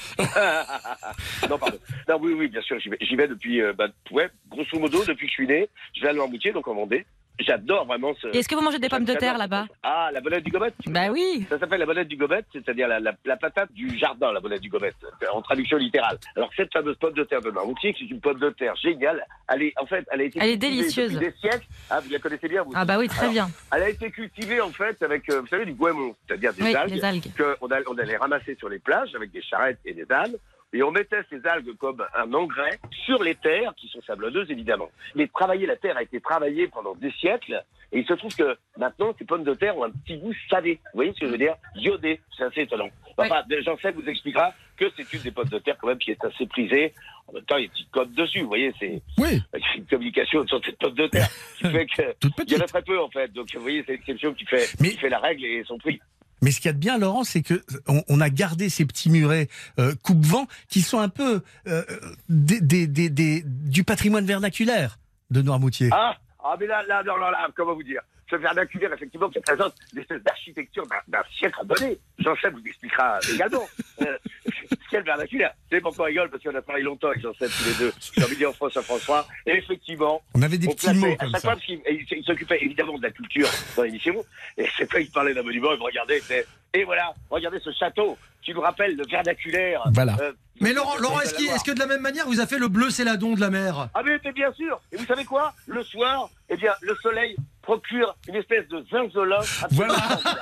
non, pardon. Non, oui, oui, bien sûr, j'y vais, j'y vais depuis, euh, bah, ouais, grosso modo, depuis que je suis né. Je vais à Noirmoutier, donc en Vendée. J'adore vraiment ce. Et est-ce que vous mangez des pommes de terre j'adore- là-bas? Ah, la bonnette du Gobet. Bah oui. Ça s'appelle la bonnette du Gobet, c'est-à-dire la, la, la patate du jardin, la bonnette du Gobet, en traduction littérale. Alors cette fameuse pomme de terre de Noirmoutier, c'est une pomme de terre géniale. Elle est, en fait, elle a été Elle est cultivée délicieuse. depuis des siècles. Ah, vous la connaissez bien, vous? Ah bah oui, très Alors, bien. Elle a été cultivée en fait avec, euh, vous savez, du goémon, c'est-à-dire des Oui, algues, les algues. qu'on a- on allait ramasser sur les plages avec des charrettes et des ânes. Et on mettait ces algues comme un engrais sur les terres, qui sont sablonneuses évidemment. Mais travailler la terre a été travaillée pendant des siècles, et il se trouve que maintenant, ces pommes de terre ont un petit goût salé. Vous voyez ce que je veux dire? Iodé, c'est assez étonnant. Enfin, Jean-Seb vous expliquera que c'est une des pommes de terre quand même qui est assez prisée. En même temps, il y a une petite cote dessus, vous voyez, c'est Oui. il y a une communication sur cette pomme de terre qui fait que Toute il y en a petite. très peu en fait. Donc vous voyez, c'est l'exception qui fait, Mais- qui fait la règle et son prix. Mais ce qu'il y a de bien, Laurent, c'est que on, on a gardé ces petits murets euh, coupe-vent qui sont un peu euh, des, des, des, des- du patrimoine vernaculaire de Noirmoutier. Ah, ah mais là, là, là, là, là, comment vous dire? Ce vernaculaire, effectivement, qui présente des espèces d'architecture d'un, d'un siècle donné. Jean-Seb vous expliquera également. Euh, quel vernaculaire? Vous savez pourquoi on rigole? Parce qu'on a travaillé longtemps avec Jean-Seb tous les deux sur Midi en France à François. Et effectivement, On avait des on petits plaçait mots à comme chaque ça. fois, parce qu'il il, il s'occupait évidemment de la culture dans l'émission. Et c'est pas il parlait d'un monument, il me regardait, il disait, et voilà, regardez ce château qui nous rappelle le vernaculaire Voilà. euh, Mais Laurent, Laurent est-ce, qu'il- est-ce que de la même manière, vous avez fait le bleu céladon de la mer? Ah mais c'est bien sûr. Et vous savez quoi? Le soir, eh bien, le soleil procure une espèce de zinzolin. Voilà.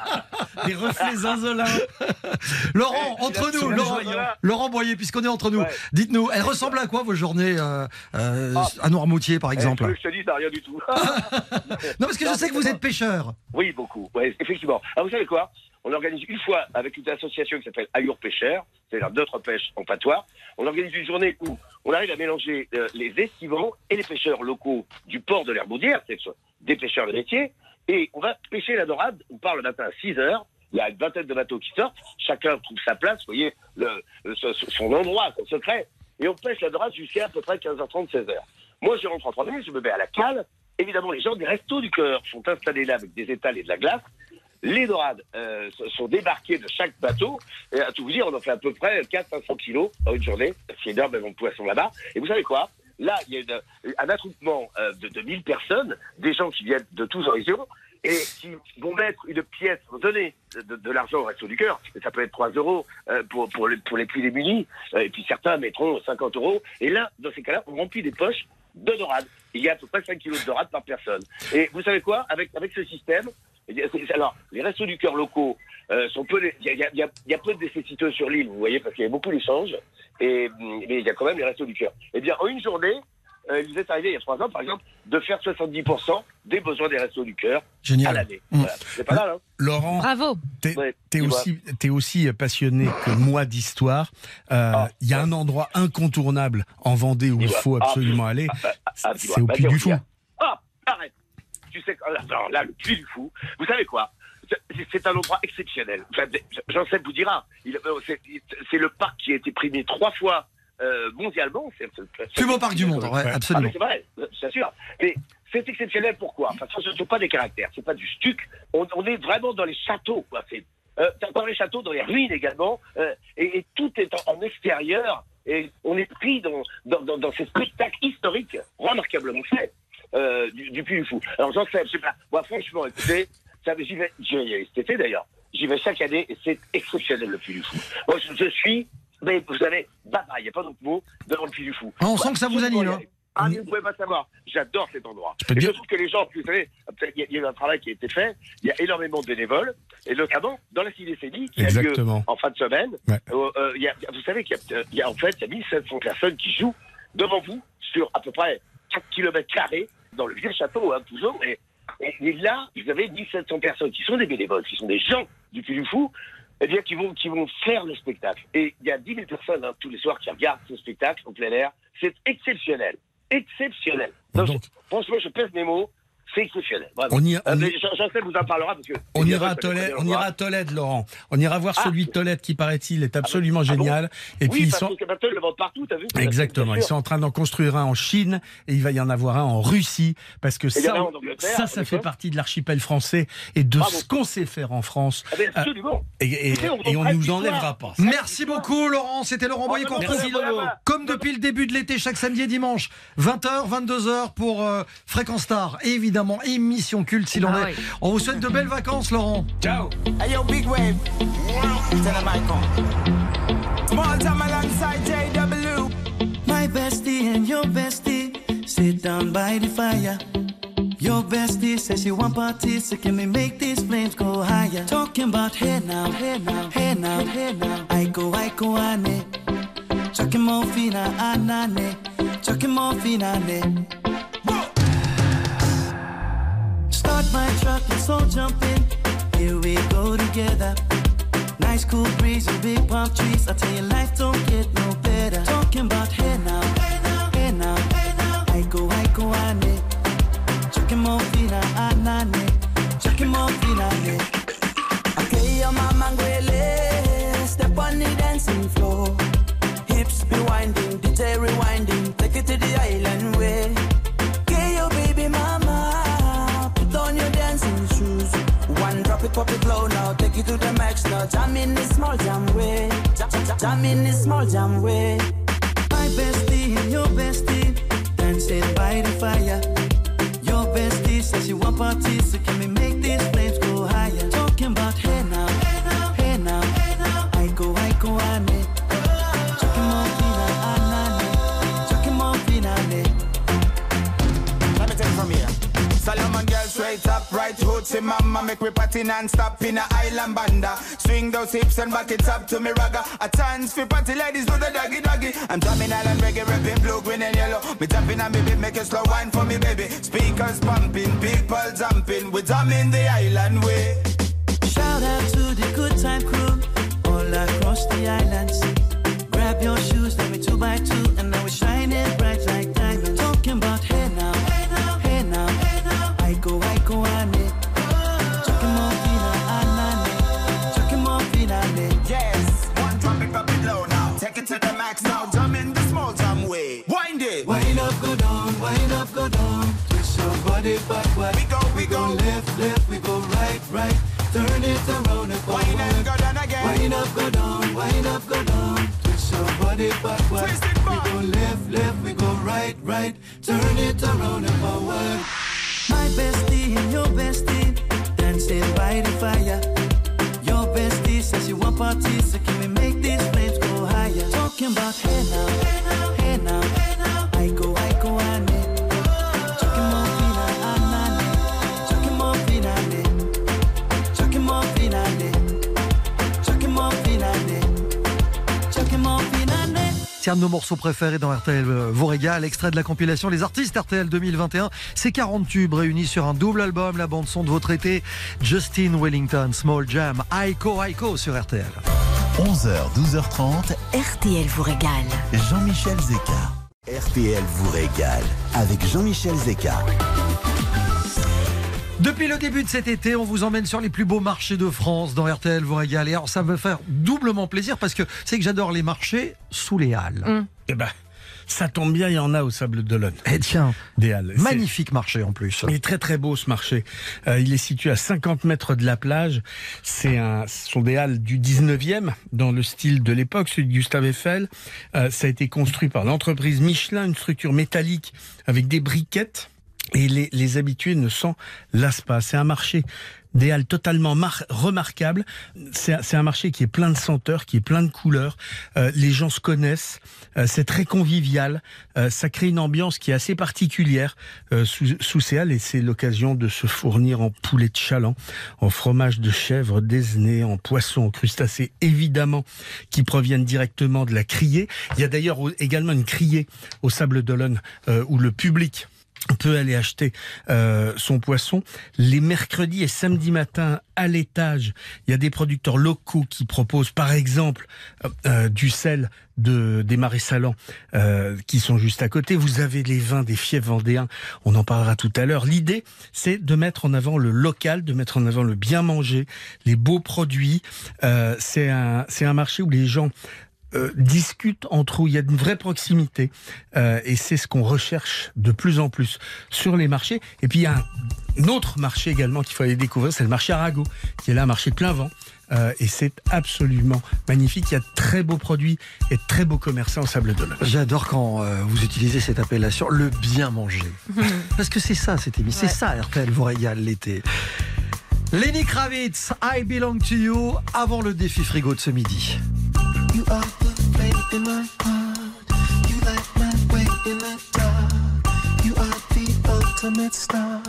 Des reflets zinzolins. Laurent, Eh, entre la- nous, la- Laurent, la- Laurent Boyer, puisqu'on est entre nous, Ouais. dites-nous, elles ressemblent à quoi vos journées euh, euh, Ah. à Noirmoutier, par exemple? Eh, je te dis, ça n'a rien du tout. Non, parce que je sais que vous êtes pêcheur. Oui, beaucoup. Ouais, effectivement. Alors, vous savez quoi? On organise une fois avec une association qui s'appelle Allure Pêcheur, c'est-à-dire notre pêche en patois. On organise une journée où on arrive à mélanger euh, les estivants et les pêcheurs locaux du port de l'Herbaudière, c'est-à-dire des pêcheurs de métier, et on va pêcher la dorade. On part le matin à six heures. Il y a une vingtaine de bateaux qui sortent. Chacun trouve sa place, vous voyez, le, le- son endroit, son secret. Et on pêche la dorade jusqu'à à peu près quinze heures trente, seize heures. Moi, je rentre en trois minutes, je me mets à la cale. Évidemment, les gens des Restos du Cœur sont installés là avec des étals et de la glace. Les dorades euh, sont débarquées de chaque bateau. Et à tout vous dire, on en fait à peu près quatre à cinq cents kilos en une journée. C'est énormément de poissons là-bas. Et vous savez quoi? Là, il y a une- un attroupement euh, de, de mille personnes, des gens qui viennent de tous horizons, et qui vont mettre une pièce, vont donner de, de l'argent au Resto du Cœur. Et ça peut être trois euros euh, pour, pour, les, pour les plus démunis. Euh, et puis certains mettront cinquante euros. Et là, dans ces cas-là, on remplit des poches de dorades. Il y a à peu près cinq kilos de dorades par personne. Et vous savez quoi? Avec, avec ce système, eh bien, c'est- alors, les Restos du Cœur locaux euh, sont peu. Il y a, il y, a, il y a- il y a peu de nécessiteux sur l'île, vous voyez, parce qu'il y a beaucoup d'échanges. Et mais il y a quand même les Restos du Cœur. Eh bien, en une journée, euh, il nous est arrivé il y a trois ans, par exemple, de faire soixante-dix pour cent des besoins des Restos du Cœur Génial. à l'année. Mmh. Voilà. C'est pas mal, hein? Laurent, Bravo. t'es, Ouais, t'es dis-moi. aussi, t'es aussi passionné que moi d'histoire. Euh, Ah, Il y a un endroit incontournable en Vendée où il Dis-moi. faut Ah, absolument aller. ah, ah, dis-moi. C'est au Vas-y, Puy on du y Fou. va. Ah, arrête. Tu sais, que- alors là, le Puy du Fou, vous savez quoi? C'est- C'est un endroit exceptionnel. Enfin, Jean-Seb vous dira, il- euh, c'est c'est le parc qui a été primé trois fois euh, mondialement. C'est- c'est- Plus beau parc du monde, ouais, Ah, absolument. mais c'est vrai, c'est sûr. Mais c'est exceptionnel, pourquoi? Parce que ce ne sont pas des caractères, c'est pas du stuc. On, on est vraiment dans les châteaux, quoi. C'est euh, dans les châteaux, dans les ruines également, euh, et, et tout est en, en extérieur. Et on est pris dans, dans, dans, dans ces spectacles historiques remarquablement faits euh, du, du Puy du Fou. Alors j'en sais, je sais pas. Moi, franchement, écoutez, ça, j'y vais, j'y vais cet été d'ailleurs. J'y vais chaque année et c'est exceptionnel le Puy du Fou. Moi, je, je suis, mais vous savez, baba, il n'y a pas d'autre mot devant le Puy du Fou. Ah, on sent que ça vous anime, hein. Ah, mais vous pouvez pas savoir. J'adore cet endroit. peux Et je dire- trouve que les gens, vous savez, il y, a- il y a eu un travail qui a été fait. Il y a énormément de bénévoles, et notamment dans la Cydécénie, qui a lieu Exactement. en fin de semaine. Ouais. Euh, euh, il y a- vous savez qu'il y a, il y a en fait il y a mille sept cents personnes qui jouent devant vous sur à peu près quatre kilomètres carrés dans le vieux château, hein, toujours. Et, et, et là, vous avez mille sept cents personnes qui sont des bénévoles, qui sont des gens du Puy du Fou, eh bien, qui vont, qui vont faire le spectacle. Et il y a dix mille personnes hein, tous les soirs qui regardent ce spectacle en plein air. C'est exceptionnel. Exceptionnel. Bon, Donc, donc- franchement, je pèse mes mots. C'est exceptionnel. Vraiment. On y- Euh, on y- mais Jean- Jean-Seb vous en parlera parce que. On évidemment, ira, à ça Tolède, connaît on l'endroit. ira à Tolède, Laurent. On ira voir Ah. celui de Tolède qui, paraît-il, est absolument Ah bon génial. Et Oui, puis, ils parce sont... que maintenant, ils le vendent partout, t'as vu? Exactement. Bien Ils sûr. sont en train d'en construire un en Chine et il va y en avoir un en Russie parce que il y en a ça, un en Angleterre, ça, ça en fait Écosse. partie de l'archipel français et de Bravo. ce qu'on sait faire en France. Ah, ben, absolument. Et, et- Écoutez, on et on reprend nous l'histoire. enlèvera pas. Merci beaucoup Laurent, c'était Laurent Boyer qu'on Merci, retrouve Lolo. comme depuis le début de l'été chaque samedi et dimanche vingt heures, vingt-deux heures pour euh, Fréquence Star et évidemment émission culte s'il en Ah est. oui. On vous souhaite de belles vacances Laurent. Ciao. Hey yo, big wave. Tell them I come. Small time alongside J W. My bestie and your bestie sit down by the fire. Your bestie says she want parties, so can we make these flames go higher? Talking about hey now, hey now, hey now, hey now. I go, I go, ane. Chucking more fina, anane. Chucking more fina, ane. Start my truck, let's all jump in. Here we go together. Nice cool breeze and big palm trees. I tell you, life don't get no better. Talking about hey now, hey now, hey now, hey now. I go, I go, ane. Chucking more fina, anane. Chucking more fina, ane. Okay, your mama ngwele. Step on the dancing floor. Hips be winding, D J rewinding. Take it to the island way. Okay, your baby mama. Put on your dancing shoes. One drop it, pop it low now. Take it to the max now. Jam in this small jam way. Jam, jam, jam in this small jam way. My bestie and your bestie dancing by the fire. Your bestie says she want parties, so can we make these flames go higher? Talking about hey now, hey now, hey now, hey now. I go, I go, ane. Chucking more on, girl, straight up, right hoochie mama. Make we party non-stop in a island banda. Swing those hips and back it up to me ragga. A chance for party ladies do the doggy doggy. I'm drumming island reggae, rapping blue, green and yellow. Me tapping on me beat, make a slow wine for me baby. Speakers pumping, people jumping. We drumming the island way. Shout out to the good time crew all across the islands. Grab your shoes, let me two by two, and now we're shining bright like diamonds. Talking about hey now, hey now, hey now, hey now. I go, I go, I need. Talking more fina, I talking more fina, yes. One drop it, drop it low now. Take it to the max now. Jump in the small jam way. Wind it. Wind up, go down, wind up, go down. Twist your body backward. We go, we, we go, go left, left, we go right, right. Turn it around and forward. Wind up, go down again. Wind up, go down, wind up, go down. Twist your body backward. Twist it back. We go left, left, we go right, right. Turn it around and forward. My bestie and your bestie dancing by the fire. Your bestie says you want parties, so can we make these flames go higher? Talking about hey now, hey now, hey now, hey now. I go, I go, I need. Talking more fina, I need. Talking more fina, I need. Talking more fina, I need. Talking more fina, I need. Talking more fina, I need. C'est un de nos morceaux préférés dans R T L vous régale, extrait de la compilation Les Artistes R T L deux mille vingt et un. C'est quarante tubes réunis sur un double album, la bande son de votre été. Justin Wellington, Small Jam, Aiko Aiko sur R T L. onze heures, douze heures trente, R T L vous régale. Jean-Michel Zeka. R T L vous régale avec Jean-Michel Zeka. Depuis le début de cet été, on vous emmène sur les plus beaux marchés de France dans R T L vous régale. Et alors ça me fait doublement plaisir parce que c'est que j'adore les marchés sous les halles. Mmh. Eh ben, ça tombe bien, il y en a au Sable d'Olonne. Eh tiens, des halles. Magnifique marché en plus. Il est très très beau ce marché. Euh, il est situé à cinquante mètres de la plage. C'est un, ce sont des halles du dix-neuvième dans le style de l'époque, celui de Gustave Eiffel. Euh, ça a été construit par l'entreprise Michelin, une structure métallique avec des briquettes. Et les, les habitués ne s'en lassent pas. C'est un marché des halles totalement mar- remarquable. C'est, c'est un marché qui est plein de senteurs, qui est plein de couleurs. Euh, les gens se connaissent. Euh, c'est très convivial. Euh, ça crée une ambiance qui est assez particulière euh, sous, sous ces halles. Et c'est l'occasion de se fournir en poulet de chaland, en fromage de chèvre désené, en poisson, en crustacés, évidemment, qui proviennent directement de la criée. Il y a d'ailleurs également une criée au Sable d'Olonne euh, où le public peut aller acheter euh, son poisson. Les mercredis et samedis matins, à l'étage, il y a des producteurs locaux qui proposent, par exemple, euh, euh, du sel de, des Marais Salants euh, qui sont juste à côté. Vous avez les vins des fiefs vendéens, on en parlera tout à l'heure. L'idée, c'est de mettre en avant le local, de mettre en avant le bien manger, les beaux produits. Euh, c'est un, c'est un marché où les gens Euh, discutent entre eux, il y a une vraie proximité euh, et c'est ce qu'on recherche de plus en plus sur les marchés. Et puis il y a un, un autre marché également qu'il faut aller découvrir, c'est le marché Arago, qui est là un marché plein vent euh, et c'est absolument magnifique. Il y a de très beaux produits et de très beaux commerçants au Sable d'Olonne. J'adore quand euh, vous utilisez cette appellation, le bien manger. Parce que c'est ça cette émission, ouais. C'est ça R T L vous régale l'été. Lenny Kravitz, I Belong to You, avant le défi frigo de ce midi. You are the flame in my heart. You light my way in the dark. You are the ultimate star.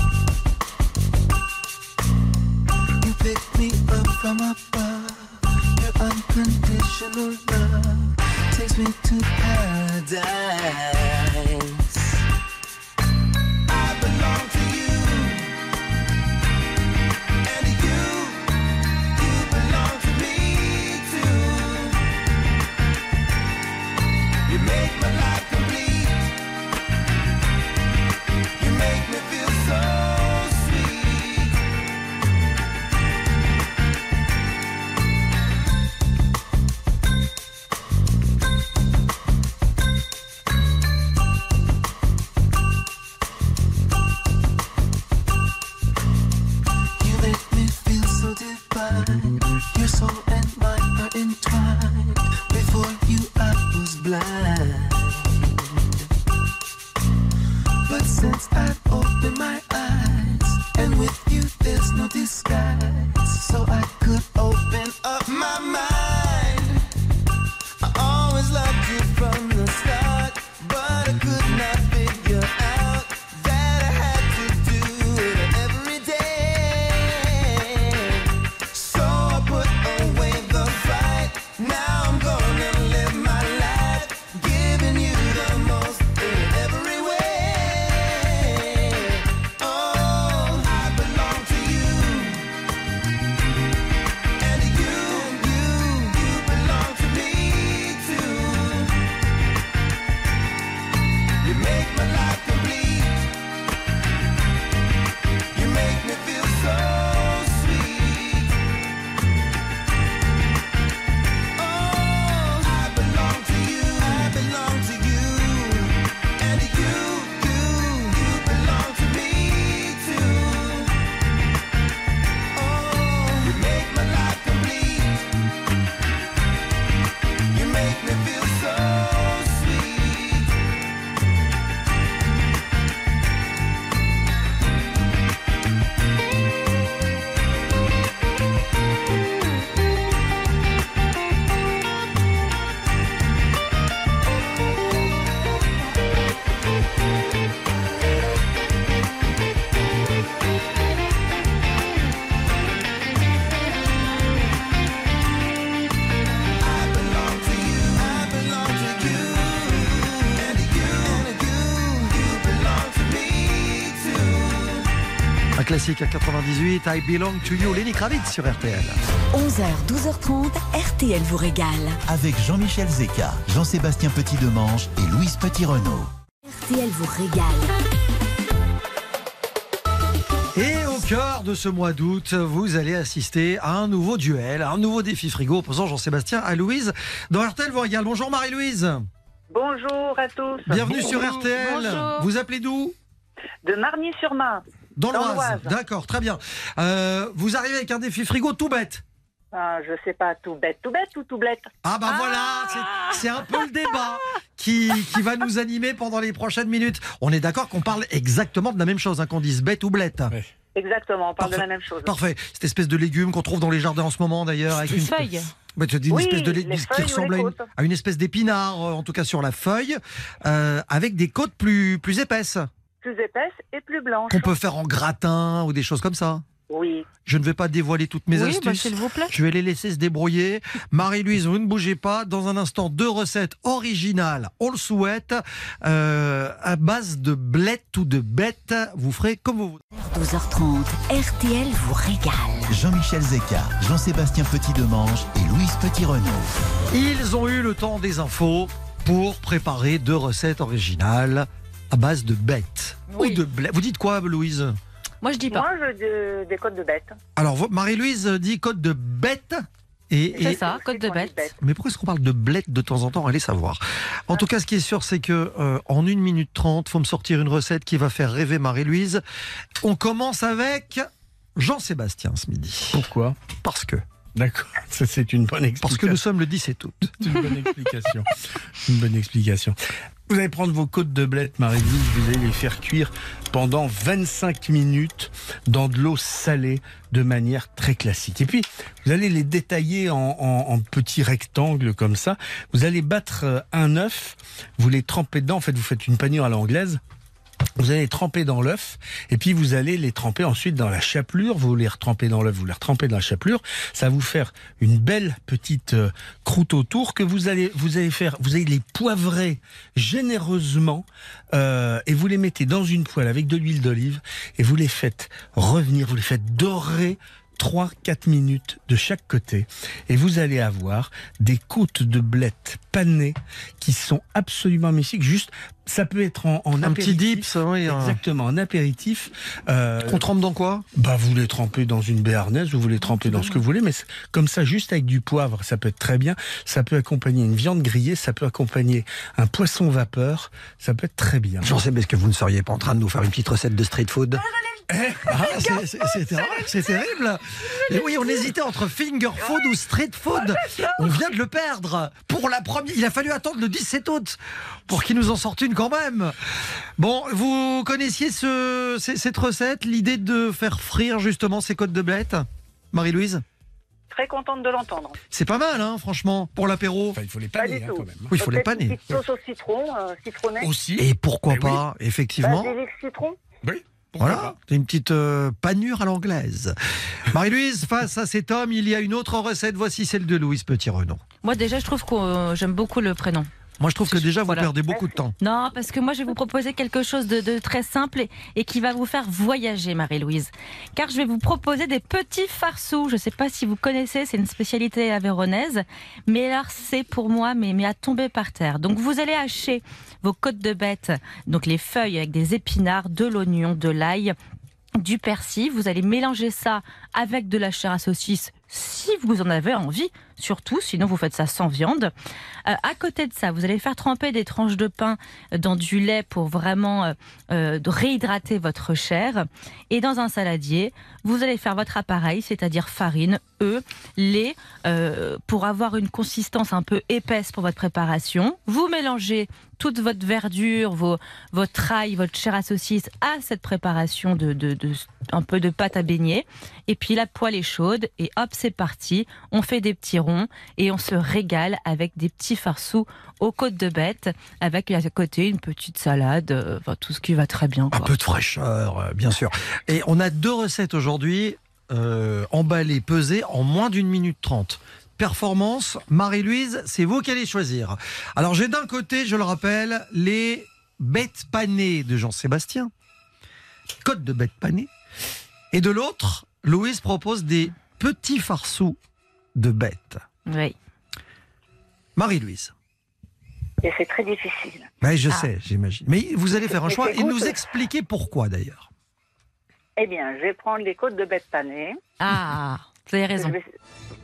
You pick me up from above. Your unconditional love takes me to paradise. I belong to you. And you, you belong to me too. You make my life complete. You make me feel so sweet. classique à quatre-vingt-dix-huit, I Belong to You, Lenny Kravitz sur R T L. onze heures, douze heures trente, R T L vous régale. Avec Jean-Michel Zeka, Jean-Sébastien Petit-Demange et Louise Petit-Renaud. R T L vous régale. Et au cœur de ce mois d'août, vous allez assister à un nouveau duel, à un nouveau défi frigo opposant Jean-Sébastien à Louise dans R T L vous régale. Bonjour Marie-Louise. Bonjour à tous. Bienvenue sur R T L. Bonjour. Vous appelez d'où? De Margny-sur-Marne. Dans Dans l'Oise. l'Oise. D'accord, très bien. Euh, vous arrivez avec un défi frigo tout bête. Ah, je sais pas, tout bête, tout bête ou tout blette. Ah bah voilà, c'est- c'est un peu le débat qui, qui va nous animer pendant les prochaines minutes. On est d'accord qu'on parle exactement de la même chose, hein, qu'on dise bête ou blette. Exactement, on parle Parfait. de la même chose. Parfait. Cette espèce de légumes qu'on trouve dans les jardins en ce moment d'ailleurs. avec Les une feuilles. Bah, tu dis une Oui, espèce de les légumes qui feuilles ou ressemble à les une, côtes. à une espèce d'épinard, euh, en tout cas sur la feuille, euh, avec des côtes plus, plus épaisses, Plus épaisse et plus blanche. qu'on peut faire en gratin ou des choses comme ça. Oui. Je ne vais pas dévoiler toutes mes Oui, bah, astuces. s'il vous plaît. Je vais les laisser se débrouiller. Marie-Louise, vous ne bougez pas. Dans un instant, deux recettes originales, on le souhaite, euh, à base de blettes ou de bêtes. Vous ferez comme vous voulez. douze heures trente, R T L vous régale. Jean-Michel Zeka, Jean-Sébastien Petit-Demange et Louise Petit-Renaud. Ils ont eu le temps des infos pour préparer deux recettes originales à base de bêtes Oui. ou de blettes. Vous dites quoi, Louise? Moi, je dis pas. Moi, je dis des côtes de bête. Alors, vous- Marie-Louise dit côte de bête. Et, C'est et- ça, côte de bête. Mais pourquoi est-ce qu'on parle de blettes de temps en temps? Allez savoir. En tout cas, ce qui est sûr, c'est que euh, en une minute trente, faut me sortir une recette qui va faire rêver Marie-Louise. On commence avec Jean-Sébastien ce midi. Pourquoi? Parce que. D'accord, ça c'est une bonne explication. Parce que nous sommes le dix-sept août. C'est une bonne explication. Une bonne explication. Vous allez prendre vos côtes de blettes, Marie-Louise, vous allez les faire cuire pendant vingt-cinq minutes dans de l'eau salée de manière très classique. Et puis, vous allez les détailler en, en- en petits rectangles comme ça. Vous allez battre euh, un œuf, vous les trempez dedans. En fait, vous faites une panure à l'anglaise. Vous allez les tremper dans l'œuf et puis vous allez les tremper ensuite dans la chapelure. Vous les retrempez dans l'œuf, vous les retrempez dans la chapelure. Ça va vous faire une belle petite euh, croûte autour que vous allez vous allez faire. Vous allez les poivrer généreusement euh, et vous les mettez dans une poêle avec de l'huile d'olive et vous les faites revenir. Vous les faites dorer trois à quatre minutes de chaque côté et vous allez avoir des côtes de blettes panées qui sont absolument magnifiques. Juste, ça peut être en, en Un petit apéritif. dip, ça, oui. un- Exactement, en apéritif. Euh, Qu'on trempe dans quoi? bah, vous les trempez dans une béarnaise ou vous les trempez dans ce que vous voulez, mais c'est- comme ça, juste avec du poivre, ça peut être très bien. Ça peut accompagner une viande grillée, ça peut accompagner un poisson vapeur, ça peut être très bien. J'en sais, mais est-ce que vous ne seriez pas en train de nous faire une petite recette de street food? Ah, c'est- c'est c'est terrible, c'est terrible. Et oui, on hésitait entre finger food ou street food. On vient de le perdre. Pour la première, il a fallu attendre le dix-sept août pour qu'il nous en sorte une quand même. Bon, vous connaissiez ce, c- cette recette, l'idée de faire frire justement ces côtes de blettes, Marie-Louise? Très contente de l'entendre. C'est pas mal, hein, franchement, pour l'apéro. Enfin, il faut les Pas paner du hein, tout. quand même. Oui, il faut les Peut-être paner. Une petite sauce au citron, euh, citronné. Aussi. Et pourquoi Eh oui. pas, effectivement. Basilic citron. Oui. pourquoi Voilà, c'est une petite euh, panure à l'anglaise. Marie-Louise, face à cet homme, il y a une autre recette. Voici celle de Louise Petit-Renaud. Moi, déjà, je trouve que euh, j'aime beaucoup le prénom. Moi, je trouve que déjà, vous Voilà. perdez beaucoup de temps. Non, parce que moi, je vais vous proposer quelque chose de, de très simple et, et qui va vous faire voyager, Marie-Louise. Car je vais vous proposer des petits farceaux. Je ne sais pas si vous connaissez, c'est une spécialité avéronaise. Mais alors, c'est pour moi, mais, mais à tomber par terre. Donc, vous allez hacher vos côtes de bête, donc les feuilles avec des épinards, de l'oignon, de l'ail, du persil. Vous allez mélanger ça avec de la chair à saucisse si vous en avez envie, surtout, sinon vous faites ça sans viande. Euh, à côté de ça, vous allez faire tremper des tranches de pain dans du lait pour vraiment euh, euh, réhydrater votre chair. Et dans un saladier, vous allez faire votre appareil, c'est-à-dire farine, œufs, lait, euh, pour avoir une consistance un peu épaisse pour votre préparation. Vous mélangez toute votre verdure, vos, votre ail, votre chair à saucisse à cette préparation de, de, de un peu de pâte à beignet. Et puis la poêle est chaude et hop, c'est parti. On fait des petits ronds et on se régale avec des petits farceaux aux côtes de bête, avec à côté une petite salade, euh, enfin, tout ce qui va très bien, quoi. Un peu de fraîcheur, euh, bien sûr. Et on a deux recettes aujourd'hui, euh, emballées, pesées en moins d'une minute trente. Performance, Marie-Louise, c'est vous qui allez choisir. Alors j'ai d'un côté, je le rappelle, les bêtes panées de Jean-Sébastien, côte de bête panée, Et de l'autre, Louise propose des petits farceaux de bêtes. Oui. Marie-Louise. Et c'est très difficile. Oui, je Ah. sais, j'imagine. Mais vous allez faire un Mais choix et écoute- nous expliquer pourquoi d'ailleurs. Eh bien, je vais prendre les côtes de bête panées. Ah, vous avez raison. Je vais-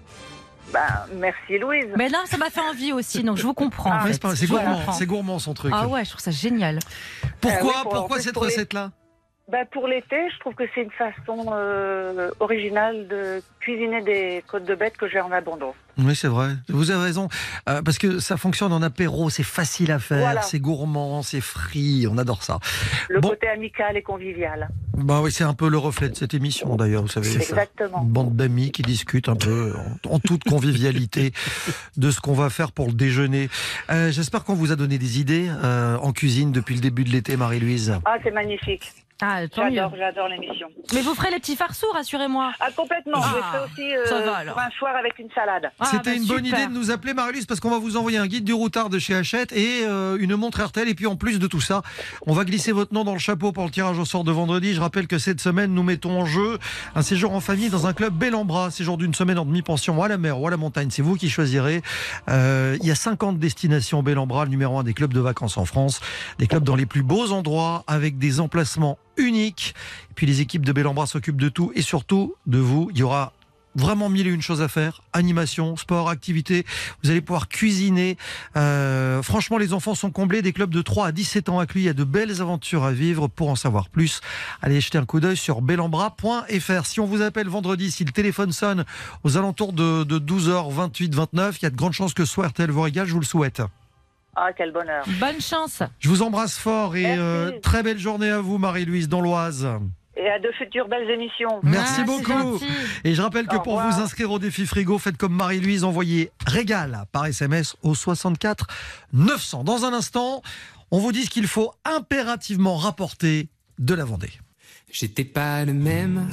Bah, merci Louise. Mais là, ça m'a fait envie aussi, donc je vous comprends. Ah, en Ouais, fait. c'est pas- c'est Je vous gourmand, comprends. c'est gourmand son truc. Ah ouais, je trouve ça génial. Pourquoi, Euh, oui, pour- pourquoi en plus, cette pour les- recette-là? Bah, pour l'été, je trouve que c'est une façon euh, originale de cuisiner des côtes de bête que j'ai en abondance. Oui, c'est vrai. Vous avez raison. Euh, parce que ça fonctionne en apéro, c'est facile à faire, Voilà. c'est gourmand, c'est frit, on adore ça. Le Bon, côté amical et convivial. bah oui, c'est un peu le reflet de cette émission d'ailleurs, vous savez. C'est ça. Exactement. Une bande d'amis qui discutent un peu en, en toute convivialité de ce qu'on va faire pour le déjeuner. Euh, J'espère qu'on vous a donné des idées euh, en cuisine depuis le début de l'été, Marie-Louise. Ah, c'est magnifique. Ah, tant J'adore, mieux. j'adore l'émission. Mais vous ferez les petits farceaux, rassurez-moi. Ah, complètement. Ah, je ferai aussi euh, ça va, alors. pour un soir avec une salade. Ah, C'était bah, une bonne super. idée de nous appeler, Marie-Louise, parce qu'on va vous envoyer un guide du routard de chez Hachette et euh, une montre R T L. Et puis en plus de tout ça, on va glisser votre nom dans le chapeau pour le tirage au sort de vendredi. Je rappelle que cette semaine, nous mettons en jeu un séjour en famille dans un club bel en bras. Séjour d'une semaine en demi-pension à la mer ou à la montagne. C'est vous qui choisirez. Euh, il y a cinquante destinations bel en bras, le numéro un des clubs de vacances en France. Des clubs dans les plus beaux endroits avec des emplacements uniques. Et puis les équipes de bel en bras s'occupent de tout et surtout de vous. Il y aura vraiment mille et une choses à faire. Animation, sport, activité. Vous allez pouvoir cuisiner. Euh, franchement, les enfants sont comblés. Des clubs de trois à dix-sept ans inclus. Il y a de belles aventures à vivre. Pour en savoir plus, allez jeter un coup d'œil sur belambra point f r. Si on vous appelle vendredi, si le téléphone sonne aux alentours de, de douze heures vingt-huit vingt-neuf, il y a de grandes chances que ce soit R T L vous régale. Je vous le souhaite. Ah, quel bonheur. Bonne chance. Je vous embrasse fort et Merci. euh, très belle journée à vous, Marie-Louise, dans l'Oise. Et à de futures belles émissions. Merci Ah, c'est beaucoup. gentil. Et je rappelle que Au pour revoir. vous inscrire au défi frigo, faites comme Marie-Louise, envoyez régal par S M S au soixante-quatre neuf cents. Dans un instant, on vous dit ce qu'il faut impérativement rapporter de la Vendée. J'étais pas le même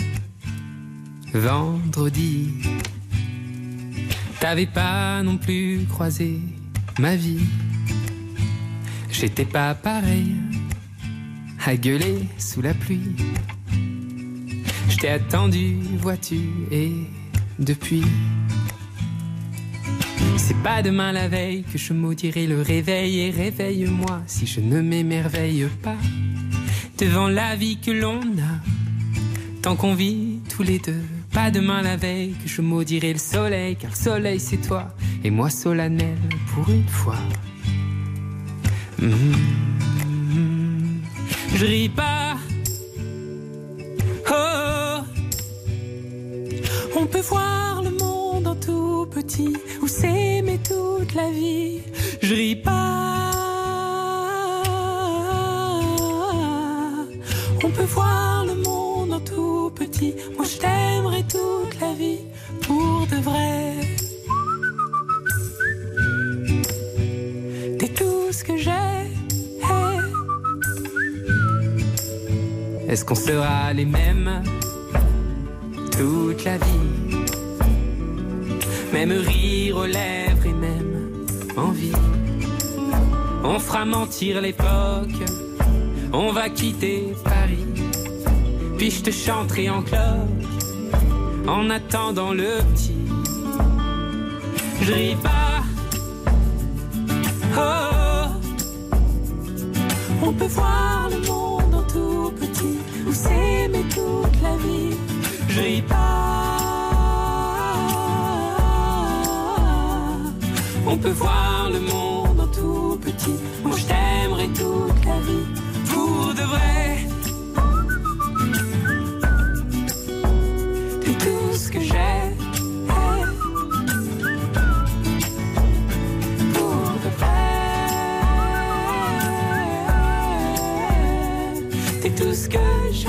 vendredi. T'avais pas non plus croisé ma vie. J'étais pas pareil à gueuler sous la pluie. Je t'ai attendu, vois-tu, et depuis, c'est pas demain la veille que je maudirai le réveil. Et réveille-moi si je ne m'émerveille pas devant la vie que l'on a, tant qu'on vit tous les deux. Pas demain la veille que je maudirai le soleil, car le soleil c'est toi, et moi solennel pour une fois. Mmh. Je ris pas. Oh, on peut voir le monde en tout petit ou s'aimer toute la vie. Je ris pas. On peut voir le monde en tout petit. Moi je t'aimerai toute la vie pour de vrai. T'es tout ce que j'ai. Est-ce qu'on sera les mêmes toute la vie? Même rire aux lèvres et même envie. On fera mentir l'époque, on va quitter Paris. Puis je te chanterai en cloche en attendant le petit. Je ris pas. Oh, on peut voir le monde en tout petit ou s'aimer toute la vie. Je ris pas. On peut voir le monde en tout petit. Moi je t'aimerai toute la vie pour de vrai. T'es tout ce que j'ai. Pour de vrai. T'es tout ce que j'ai.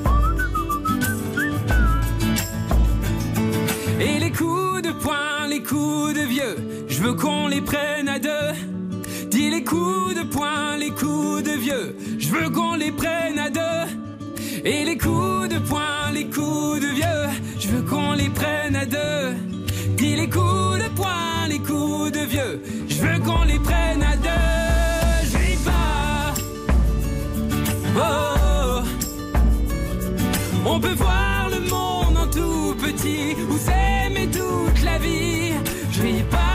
Et les coups de poing, les coups de vieux, je veux qu'on les prenne à deux. Dis les coups de poing, les coups de vieux, je veux qu'on les prenne à deux. Et les coups de poing, les coups de vieux, je veux qu'on les prenne à deux. Dis les coups de poing, les coups de vieux, je veux qu'on les prenne à deux. Je ris pas. Oh, on peut voir le le monde en tout petit, où s'aimer toute la vie. Je vis pas.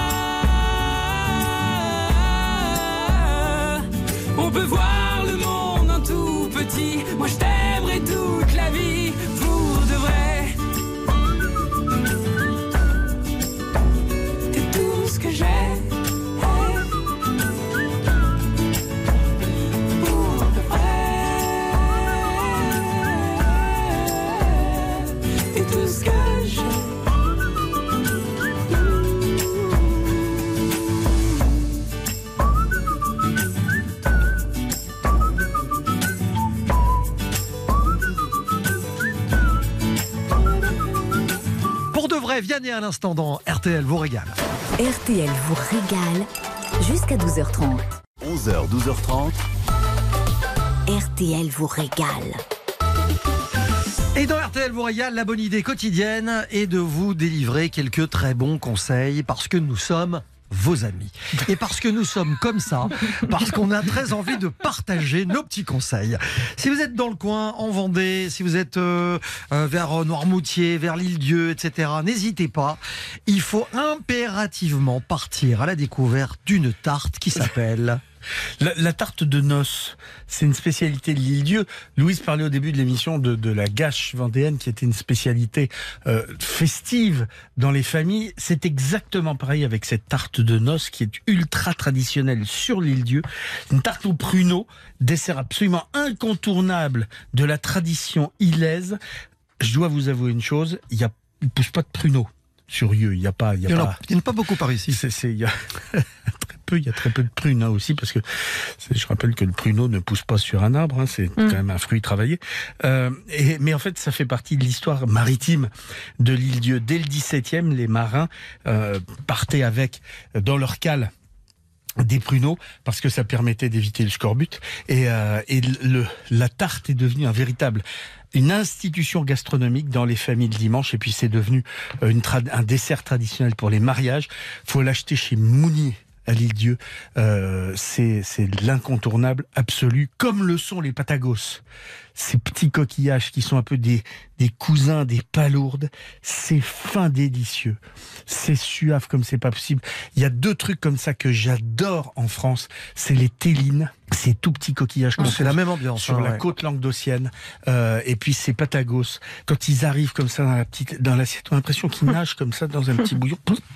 On peut voir le monde en tout petit. Moi je t'aimerai toute la vie pour de vrai. T'es tout ce que j'ai. Pour de vrai. T'es tout ce que j'ai. Pour de vrai, Vianney à l'instant dans R T L vous régale. R T L vous régale jusqu'à douze heures trente. onze heures, douze heures trente. R T L vous régale. Et dans R T L vous régale, la bonne idée quotidienne est de vous délivrer quelques très bons conseils parce que nous sommes vos amis. Et parce que nous sommes comme ça, parce qu'on a très envie de partager nos petits conseils. Si vous êtes dans le coin, en Vendée, si vous êtes euh, euh, vers Noirmoutier, vers l'Île-Dieu, et cetera, n'hésitez pas. Il faut impérativement partir à la découverte d'une tarte qui s'appelle... La, la tarte de noces, c'est une spécialité de l'Île-Dieu. Louise parlait au début de l'émission de, de la gâche vendéenne qui était une spécialité euh, festive dans les familles. C'est exactement pareil avec cette tarte de noces qui est ultra traditionnelle sur l'Île-Dieu. Une tarte au pruneau, dessert absolument incontournable de la tradition ilaise. Je dois vous avouer une chose, il y a, il pousse pas de pruneaux sur Yeux. Il y a pas, il y a Il n'y en, pas. a pas beaucoup par ici. C'est, c'est, il y a très peu, il y a très peu de prunes hein, aussi, parce que c'est, je rappelle que le pruneau ne pousse pas sur un arbre, hein, c'est mmh. quand même un fruit travaillé. Euh, et, mais en fait, ça fait partie de l'histoire maritime de l'Île-Dieu. Dès le dix-septième, les marins euh, partaient avec, dans leur cale, des pruneaux parce que ça permettait d'éviter le scorbut et, euh, et le, la tarte est devenue un véritable une institution gastronomique dans les familles le dimanche et puis c'est devenu une trad- un dessert traditionnel pour les mariages. Faut l'acheter chez Mounier à l'Île-Dieu, euh, c'est, c'est l'incontournable absolu, comme le sont les patagos. Ces petits coquillages qui sont un peu des, des cousins des palourdes, c'est fin délicieux. C'est suave comme c'est pas possible. Il y a deux trucs comme ça que j'adore en France, c'est les télines, ces tout petits coquillages qu'on c'est la même ambiance sur hein, la ouais. côte languedocienne, euh, et puis ces patagos, quand ils arrivent comme ça dans la petite, dans l'assiette, on a l'impression qu'ils nagent comme ça dans un petit bouillon.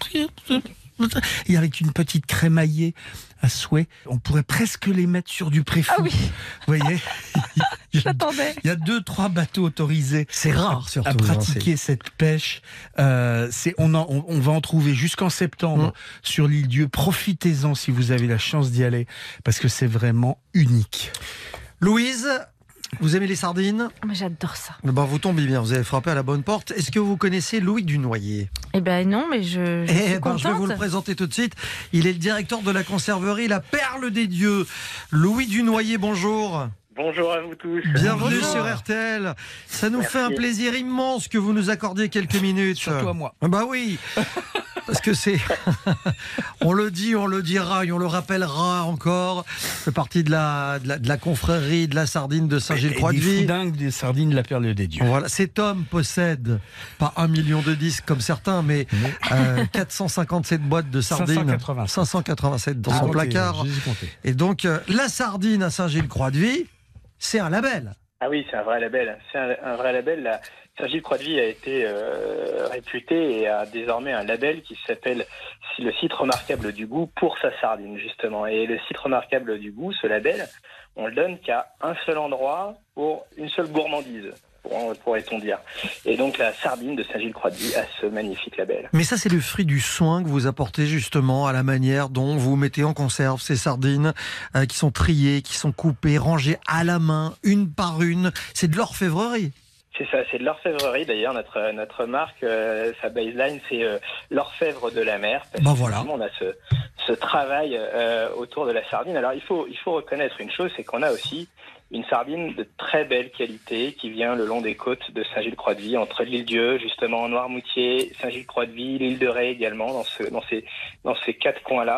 Et avec une petite crémaillée à souhait, on pourrait presque les mettre sur du préfou. Ah oui. Vous voyez, j'attendais. Il y a deux, trois bateaux autorisés. C'est rare surtout. À pratiquer hein, cette pêche. Euh, c'est, on, en, on, on va en trouver jusqu'en septembre mmh. sur l'Île-Dieu. Profitez-en si vous avez la chance d'y aller, parce que c'est vraiment unique. Louise, vous aimez les sardines ? Mais j'adore ça. Ben, vous tombez bien, vous avez frappé à la bonne porte. Est-ce que vous connaissez Louis Dunoyer ? Eh ben non, mais je, je eh suis ben, contente. Je vais vous le présenter tout de suite. Il est le directeur de la conserverie La Perle des Dieux. Louis Dunoyer, bonjour. Bonjour à vous tous. Bienvenue Bonjour. sur R T L. Ça nous Merci. fait un plaisir immense que vous nous accordiez quelques minutes. Surtout à moi. Bah oui. Parce que c'est, on le dit, on le dira et on le rappellera encore. C'est partie de la, de la, de la confrérie de la sardine de Saint-Gilles-Croix-de-Vie. Des foudingues des sardines de la Perle des Dieux. Voilà, cet homme possède pas un million de disques comme certains, mais euh, quatre cent cinquante-sept boîtes de sardines. cinq cent quatre-vingt-sept. cinq cent quatre-vingt-sept dans Ah, son compté, placard. j'ai compté. Et donc, euh, la sardine à Saint-Gilles-Croix-de-Vie, c'est un label. Ah oui, c'est un vrai label. C'est un, un vrai label. La Saint-Gilles-Croix-de-Vie a été euh, réputé et a désormais un label qui s'appelle le site remarquable du goût pour sa sardine, justement. Et le site remarquable du goût, ce label, on le donne qu'à un seul endroit pour une seule gourmandise, pourrait-on dire. Et donc la sardine de Saint-Gilles-Croix-de-Vie a ce magnifique label. Mais ça, c'est le fruit du soin que vous apportez justement à la manière dont vous mettez en conserve ces sardines euh, qui sont triées, qui sont coupées, rangées à la main, une par une. C'est de l'orfèvrerie. C'est ça, c'est de l'orfèvrerie. D'ailleurs, notre notre marque, euh, sa baseline, c'est euh, l'orfèvre de la mer. Parce ben que voilà. On a ce ce travail euh, autour de la sardine. Alors, il faut il faut reconnaître une chose, c'est qu'on a aussi une sardine de très belle qualité qui vient le long des côtes de Saint-Gilles-Croix-de-Vie, entre l'Île-Dieu, justement en Noirmoutier, Saint-Gilles-Croix-de-Vie, l'île de Ré également, dans ce dans ces dans ces quatre coins-là.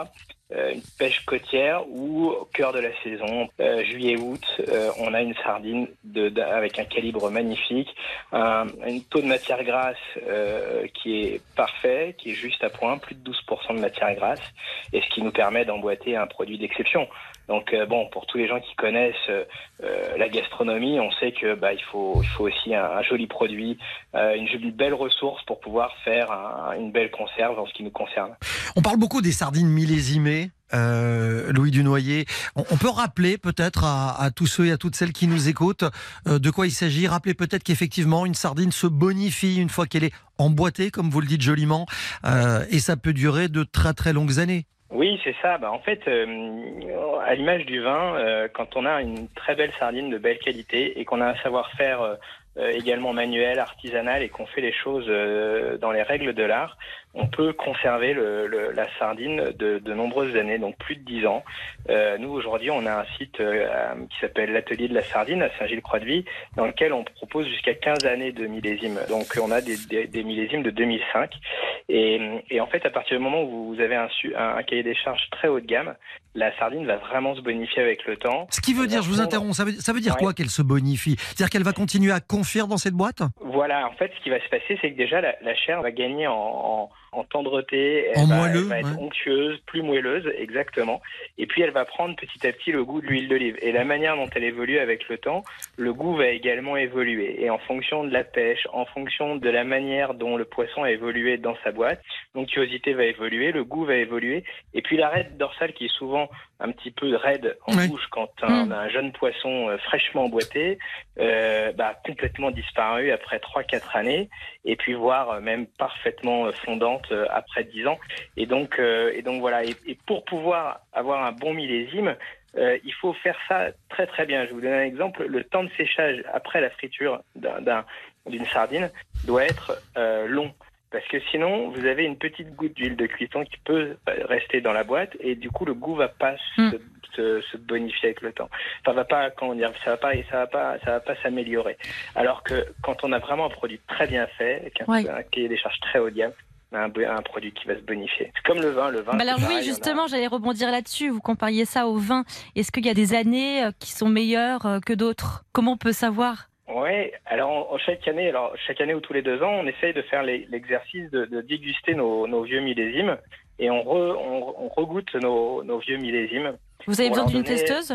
euh, une pêche côtière où, au cœur de la saison, euh, juillet-août, euh, on a une sardine de, de, avec un calibre magnifique, un, un taux de matière grasse euh, qui est parfait, qui est juste à point, plus de douze pour cent de matière grasse, et ce qui nous permet d'emboîter un produit d'exception. Donc euh, bon, pour tous les gens qui connaissent euh, la gastronomie, on sait que bah il faut il faut aussi un, un joli produit, euh, une jolie belle ressource pour pouvoir faire un, une belle conserve en ce qui nous concerne. On parle beaucoup des sardines millésimées. Euh, Louis Dunoyer, on, on peut rappeler peut-être à, à tous ceux et à toutes celles qui nous écoutent euh, de quoi il s'agit. Rappeler peut-être qu'effectivement une sardine se bonifie une fois qu'elle est emboîtée, comme vous le dites joliment, euh, et ça peut durer de très très longues années. Oui, c'est ça. Bah, en fait, euh, à l'image du vin, euh, quand on a une très belle sardine de belle qualité et qu'on a un savoir-faire euh, euh, également manuel, artisanal, et qu'on fait les choses euh, dans les règles de l'art, on peut conserver le, le, la sardine de, de nombreuses années, donc plus de dix ans. Euh, nous, aujourd'hui, on a un site euh, qui s'appelle l'Atelier de la Sardine à Saint-Gilles-Croix-de-Vie, dans lequel on propose jusqu'à quinze années de millésimes. Donc, on a des, des, des millésimes de deux mille cinq. Et, et en fait, à partir du moment où vous avez un, un, un cahier des charges très haut de gamme, la sardine va vraiment se bonifier avec le temps. Ce qui veut dire, je vous interromps, ça veut, ça veut dire ouais. quoi qu'elle se bonifie? C'est-à-dire qu'elle va continuer à confire dans cette boîte? Voilà, en fait, ce qui va se passer, c'est que déjà, la, la chair va gagner en, en, en tendreté, elle, en va, moelleux, elle va être ouais. onctueuse, plus moelleuse, exactement. Et puis, elle va prendre petit à petit le goût de l'huile d'olive. Et la manière dont elle évolue avec le temps, le goût va également évoluer. Et en fonction de la pêche, en fonction de la manière dont le poisson a évolué dans sa boîte, l'onctuosité va évoluer, le goût va évoluer. Et puis, l'arête dorsale qui est souvent un petit peu raide en oui. bouche quand un, mmh. un jeune poisson euh, fraîchement emboîté, euh, bah, complètement disparu après trois quatre années, et puis voire euh, même parfaitement euh, fondante euh, après dix ans. Et donc, euh, et donc voilà. Et, et pour pouvoir avoir un bon millésime, euh, il faut faire ça très très bien. Je vais vous donne un exemple. Le temps de séchage après la friture d'un, d'un, d'une sardine doit être euh, long. Parce que sinon, vous avez une petite goutte d'huile de cuisson qui peut rester dans la boîte et du coup, le goût va pas mm. se, se, se bonifier avec le temps. Ça va pas, comment dire, ça va pas, ça va pas, ça va pas s'améliorer. Alors que quand on a vraiment un produit très bien fait, avec un, ouais. un cahier des charges très haut de gamme, un, un produit qui va se bonifier. C'est comme le vin, le vin. Bah alors pareil, oui, justement, a... j'allais rebondir là-dessus. Vous compariez ça au vin. Est-ce qu'il y a des années qui sont meilleures que d'autres? Comment on peut savoir? Oui, alors on, chaque année, alors chaque année ou tous les deux ans, on essaye de faire les, l'exercice de, de déguster nos, nos vieux millésimes et on, re, on, on regoute nos, nos vieux millésimes. Vous avez besoin d'une donner... testeuse?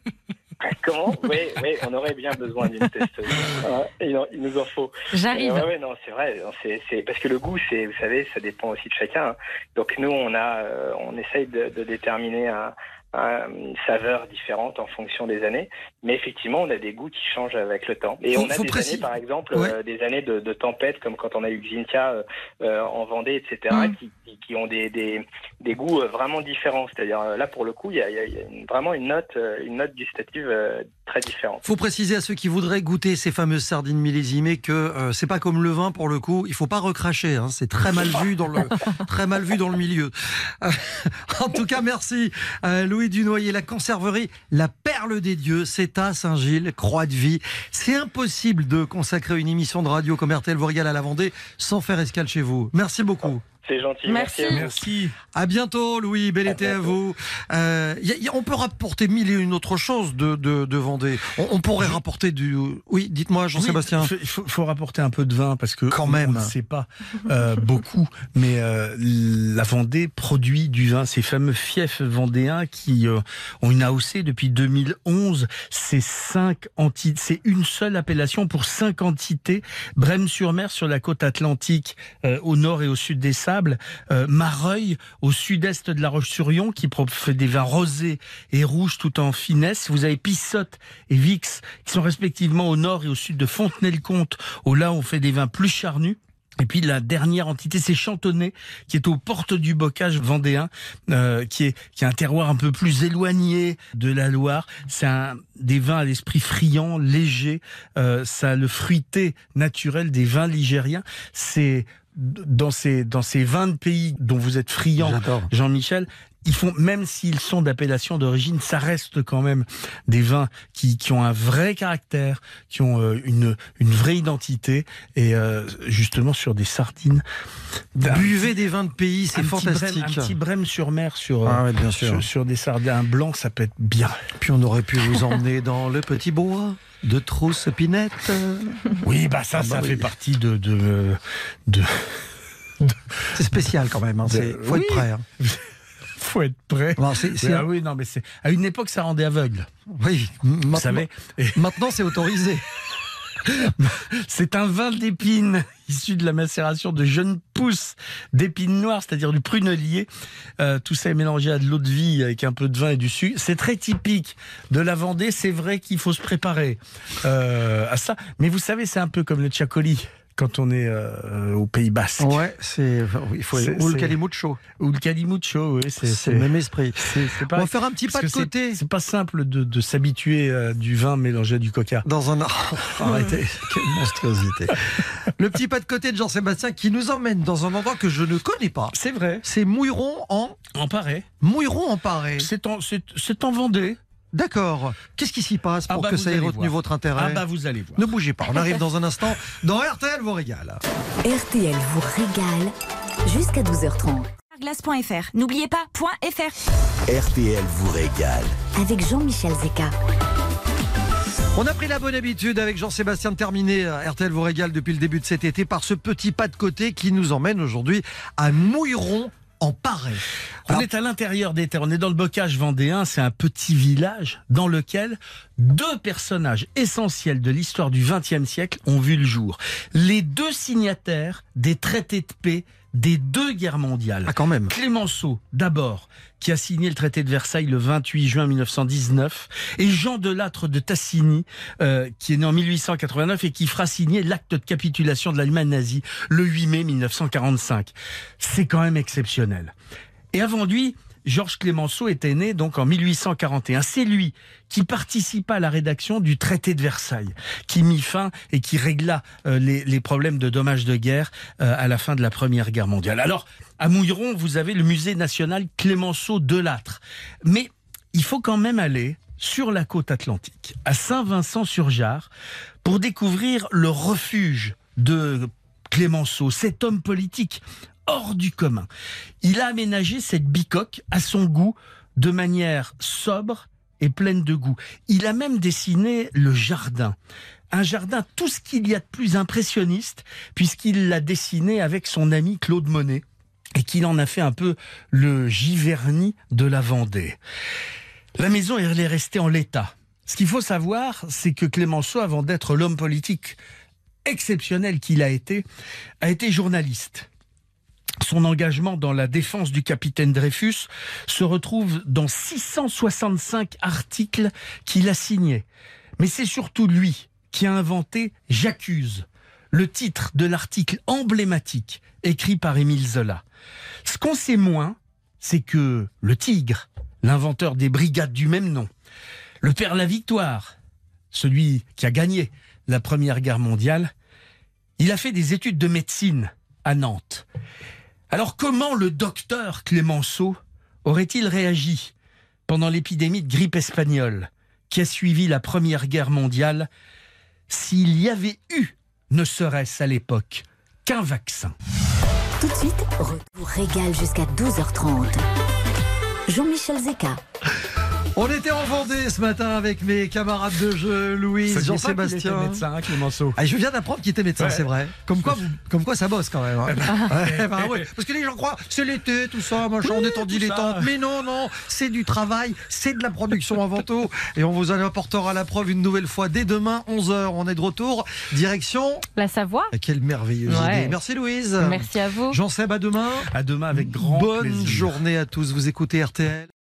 Comment? Oui, oui, on aurait bien besoin d'une testeuse. il, en, il nous en faut. J'arrive. Oui, ouais, non, c'est vrai. C'est, c'est parce que le goût, c'est, vous savez, ça dépend aussi de chacun. Hein. Donc nous, on a, euh, on essaye de, de déterminer un une saveur différente en fonction des années, mais effectivement on a des goûts qui changent avec le temps et faut, on a des précis... années par exemple ouais. euh, des années de, de tempête comme quand on a eu Xynthia euh, en Vendée etc mm. qui, qui, qui ont des, des, des goûts vraiment différents, c'est-à-dire là pour le coup il y a, il y a une, vraiment une note, une note gustative euh, très différente. Faut préciser à ceux qui voudraient goûter ces fameuses sardines millésimées que euh, c'est pas comme le vin pour le coup, il faut pas recracher, hein, c'est très mal vu dans le très mal vu dans le milieu. Euh, en tout cas merci euh, Louis Dunoyer, la conserverie La Perle des Dieux, c'est à Saint-Gilles, Croix-de-Vie. C'est impossible de consacrer une émission de radio comme R T L vous régale à la Vendée sans faire escale chez vous. Merci beaucoup. C'est gentil. Merci. Merci. À, Merci. À bientôt, Louis. Bel à été bientôt. À vous. Euh, y a, y a, on peut rapporter mille et une autres choses de, de, de Vendée. On, on pourrait Je... rapporter du. Oui, dites-moi, Jean-Sébastien. Il oui, faut, faut rapporter un peu de vin parce que quand même, on ne sait pas euh, beaucoup, mais euh, la Vendée produit du vin. Ces fameux fiefs vendéens qui euh, ont une A O C depuis deux mille onze. C'est cinq entités. C'est une seule appellation pour cinq entités. Brême-sur-Mer sur la côte atlantique, euh, au nord et au sud des Sables. Euh, Mareuil au sud-est de La Roche-sur-Yon qui fait des vins rosés et rouges tout en finesse. Vous avez Pissotte et Vix qui sont respectivement au nord et au sud de Fontenay-le-Comte, où là on fait des vins plus charnus. Et puis la dernière entité, c'est Chantonnay, qui est aux portes du bocage vendéen, euh, qui est qui est un terroir un peu plus éloigné de la Loire. C'est un des vins à l'esprit friand, léger. Euh, ça a le fruité naturel des vins ligériens. C'est dans ces, dans ces vingt pays dont vous êtes friand, Jean-Michel, ils font, même s'ils sont d'appellation d'origine, ça reste quand même des vins qui, qui ont un vrai caractère, qui ont euh, une, une vraie identité, et euh, justement sur des sardines. Buvez des vins de pays, c'est fantastique. Petit brème, un petit brème sur mer sur, ah ouais, bien sûr. sur, sur des sardines blancs, ça peut être bien. Puis on aurait pu vous emmener dans le petit bois de Trousse-Pinette. Oui, bah ça, ah bah ça oui. fait partie de... de, de... C'est spécial quand même, hein. C'est, faut oui. être prêt. Hein. Faut être prêt. Non, c'est, c'est... Ah oui, non, mais c'est à une époque ça rendait aveugle. Oui, maintenant, vous savez. Maintenant c'est autorisé. C'est un vin d'épines issu de la macération de jeunes pousses d'épines noires, c'est-à-dire du prunelier. Euh, tout ça est mélangé à de l'eau de vie avec un peu de vin et du sucre. C'est très typique de la Vendée. C'est vrai qu'il faut se préparer euh, à ça. Mais vous savez, c'est un peu comme le tchakoli quand on est euh, au Pays Basque. Ouais, c'est il faut C'est- ou le c'est- calimucho. Ou le calimucho, oui. C'est, C'est le même esprit. c'est- c'est On pareil. va faire un petit Parce pas de que c'est- côté. C'est pas simple de, de s'habituer à du vin mélangé à du coca. Dans un arrêtez, quelle monstruosité. Le petit pas de côté de Jean-Sébastien qui nous emmène dans un endroit que je ne connais pas. C'est vrai. C'est Mouilleron en En Paris. Mouilleron en Paris. C'est en, c'est, c'est en Vendée. D'accord. Qu'est-ce qui s'y passe Ah pour bah que vous ça ait allez retenu voir. votre intérêt? Ah bah vous allez voir. Ne bougez pas, on arrive dans un instant dans R T L vous régale. R T L vous régale jusqu'à douze heures trente. Glace point F R. N'oubliez pas, point .fr. R T L vous régale. Avec Jean-Michel Zeka. On a pris la bonne habitude avec Jean-Sébastien de terminer R T L vous régale depuis le début de cet été par ce petit pas de côté qui nous emmène aujourd'hui à Mouilleron en Paris. On Alors, est à l'intérieur des terres, on est dans le bocage vendéen, c'est un petit village dans lequel deux personnages essentiels de l'histoire du vingtième siècle ont vu le jour. Les deux signataires des traités de paix des deux guerres mondiales. Ah, quand même. Clémenceau, d'abord, qui a signé le traité de Versailles le vingt-huit juin mille neuf cent dix-neuf, et Jean Delattre de Tassigny, euh, qui est né en mille huit cent quatre-vingt-neuf et qui fera signer l'acte de capitulation de l'Allemagne nazie le huit mai mille neuf cent quarante-cinq. C'est quand même exceptionnel. Et avant lui, Georges Clémenceau était né donc en mille huit cent quarante et un. C'est lui qui participa à la rédaction du traité de Versailles, qui mit fin et qui régla euh, les, les problèmes de dommages de guerre euh, à la fin de la Première Guerre mondiale. Alors, à Mouilleron, vous avez le musée national Clémenceau Delattre. Mais il faut quand même aller sur la côte atlantique, à Saint-Vincent-sur-Jard, pour découvrir le refuge de Clémenceau, cet homme politique hors du commun. Il a aménagé cette bicoque à son goût de manière sobre et pleine de goût. Il a même dessiné le jardin. Un jardin, tout ce qu'il y a de plus impressionniste, puisqu'il l'a dessiné avec son ami Claude Monet et qu'il en a fait un peu le Giverny de la Vendée. La maison, elle est restée en l'état. Ce qu'il faut savoir, c'est que Clémenceau, avant d'être l'homme politique exceptionnel qu'il a été, a été journaliste. Son engagement dans la défense du capitaine Dreyfus se retrouve dans six cent soixante-cinq articles qu'il a signés. Mais c'est surtout lui qui a inventé « J'accuse », le titre de l'article emblématique écrit par Émile Zola. Ce qu'on sait moins, c'est que le Tigre, l'inventeur des brigades du même nom, le père La Victoire, celui qui a gagné la Première Guerre mondiale, il a fait des études de médecine à Nantes. Alors comment le docteur Clémenceau aurait-il réagi pendant l'épidémie de grippe espagnole qui a suivi la Première Guerre mondiale s'il y avait eu, ne serait-ce à l'époque, qu'un vaccin? Tout de suite, retour régale jusqu'à douze heures trente. Jean-Michel Zeka. On était en Vendée ce matin avec mes camarades de jeu, Louise, Jean-Sébastien. médecin, hein, Clémenceau. Ah, je viens d'apprendre qu'il était médecin, Ouais. c'est vrai. Comme quoi, vous- comme quoi ça bosse quand même. hein. Ouais, bah ouais. Parce que les gens croient, c'est l'été, tout ça, machin, on est en tout dilettante. ça. Mais non, non, c'est du travail, c'est de la production avant tout. Et on vous en apportera la preuve une nouvelle fois dès demain, onze heures. On est de retour. Direction. La Savoie. Quelle merveilleuse Ouais. idée. Merci Louise. Merci à vous. Jean-Seb, à demain. À demain avec grand Bonne plaisir. journée à tous. Vous écoutez R T L.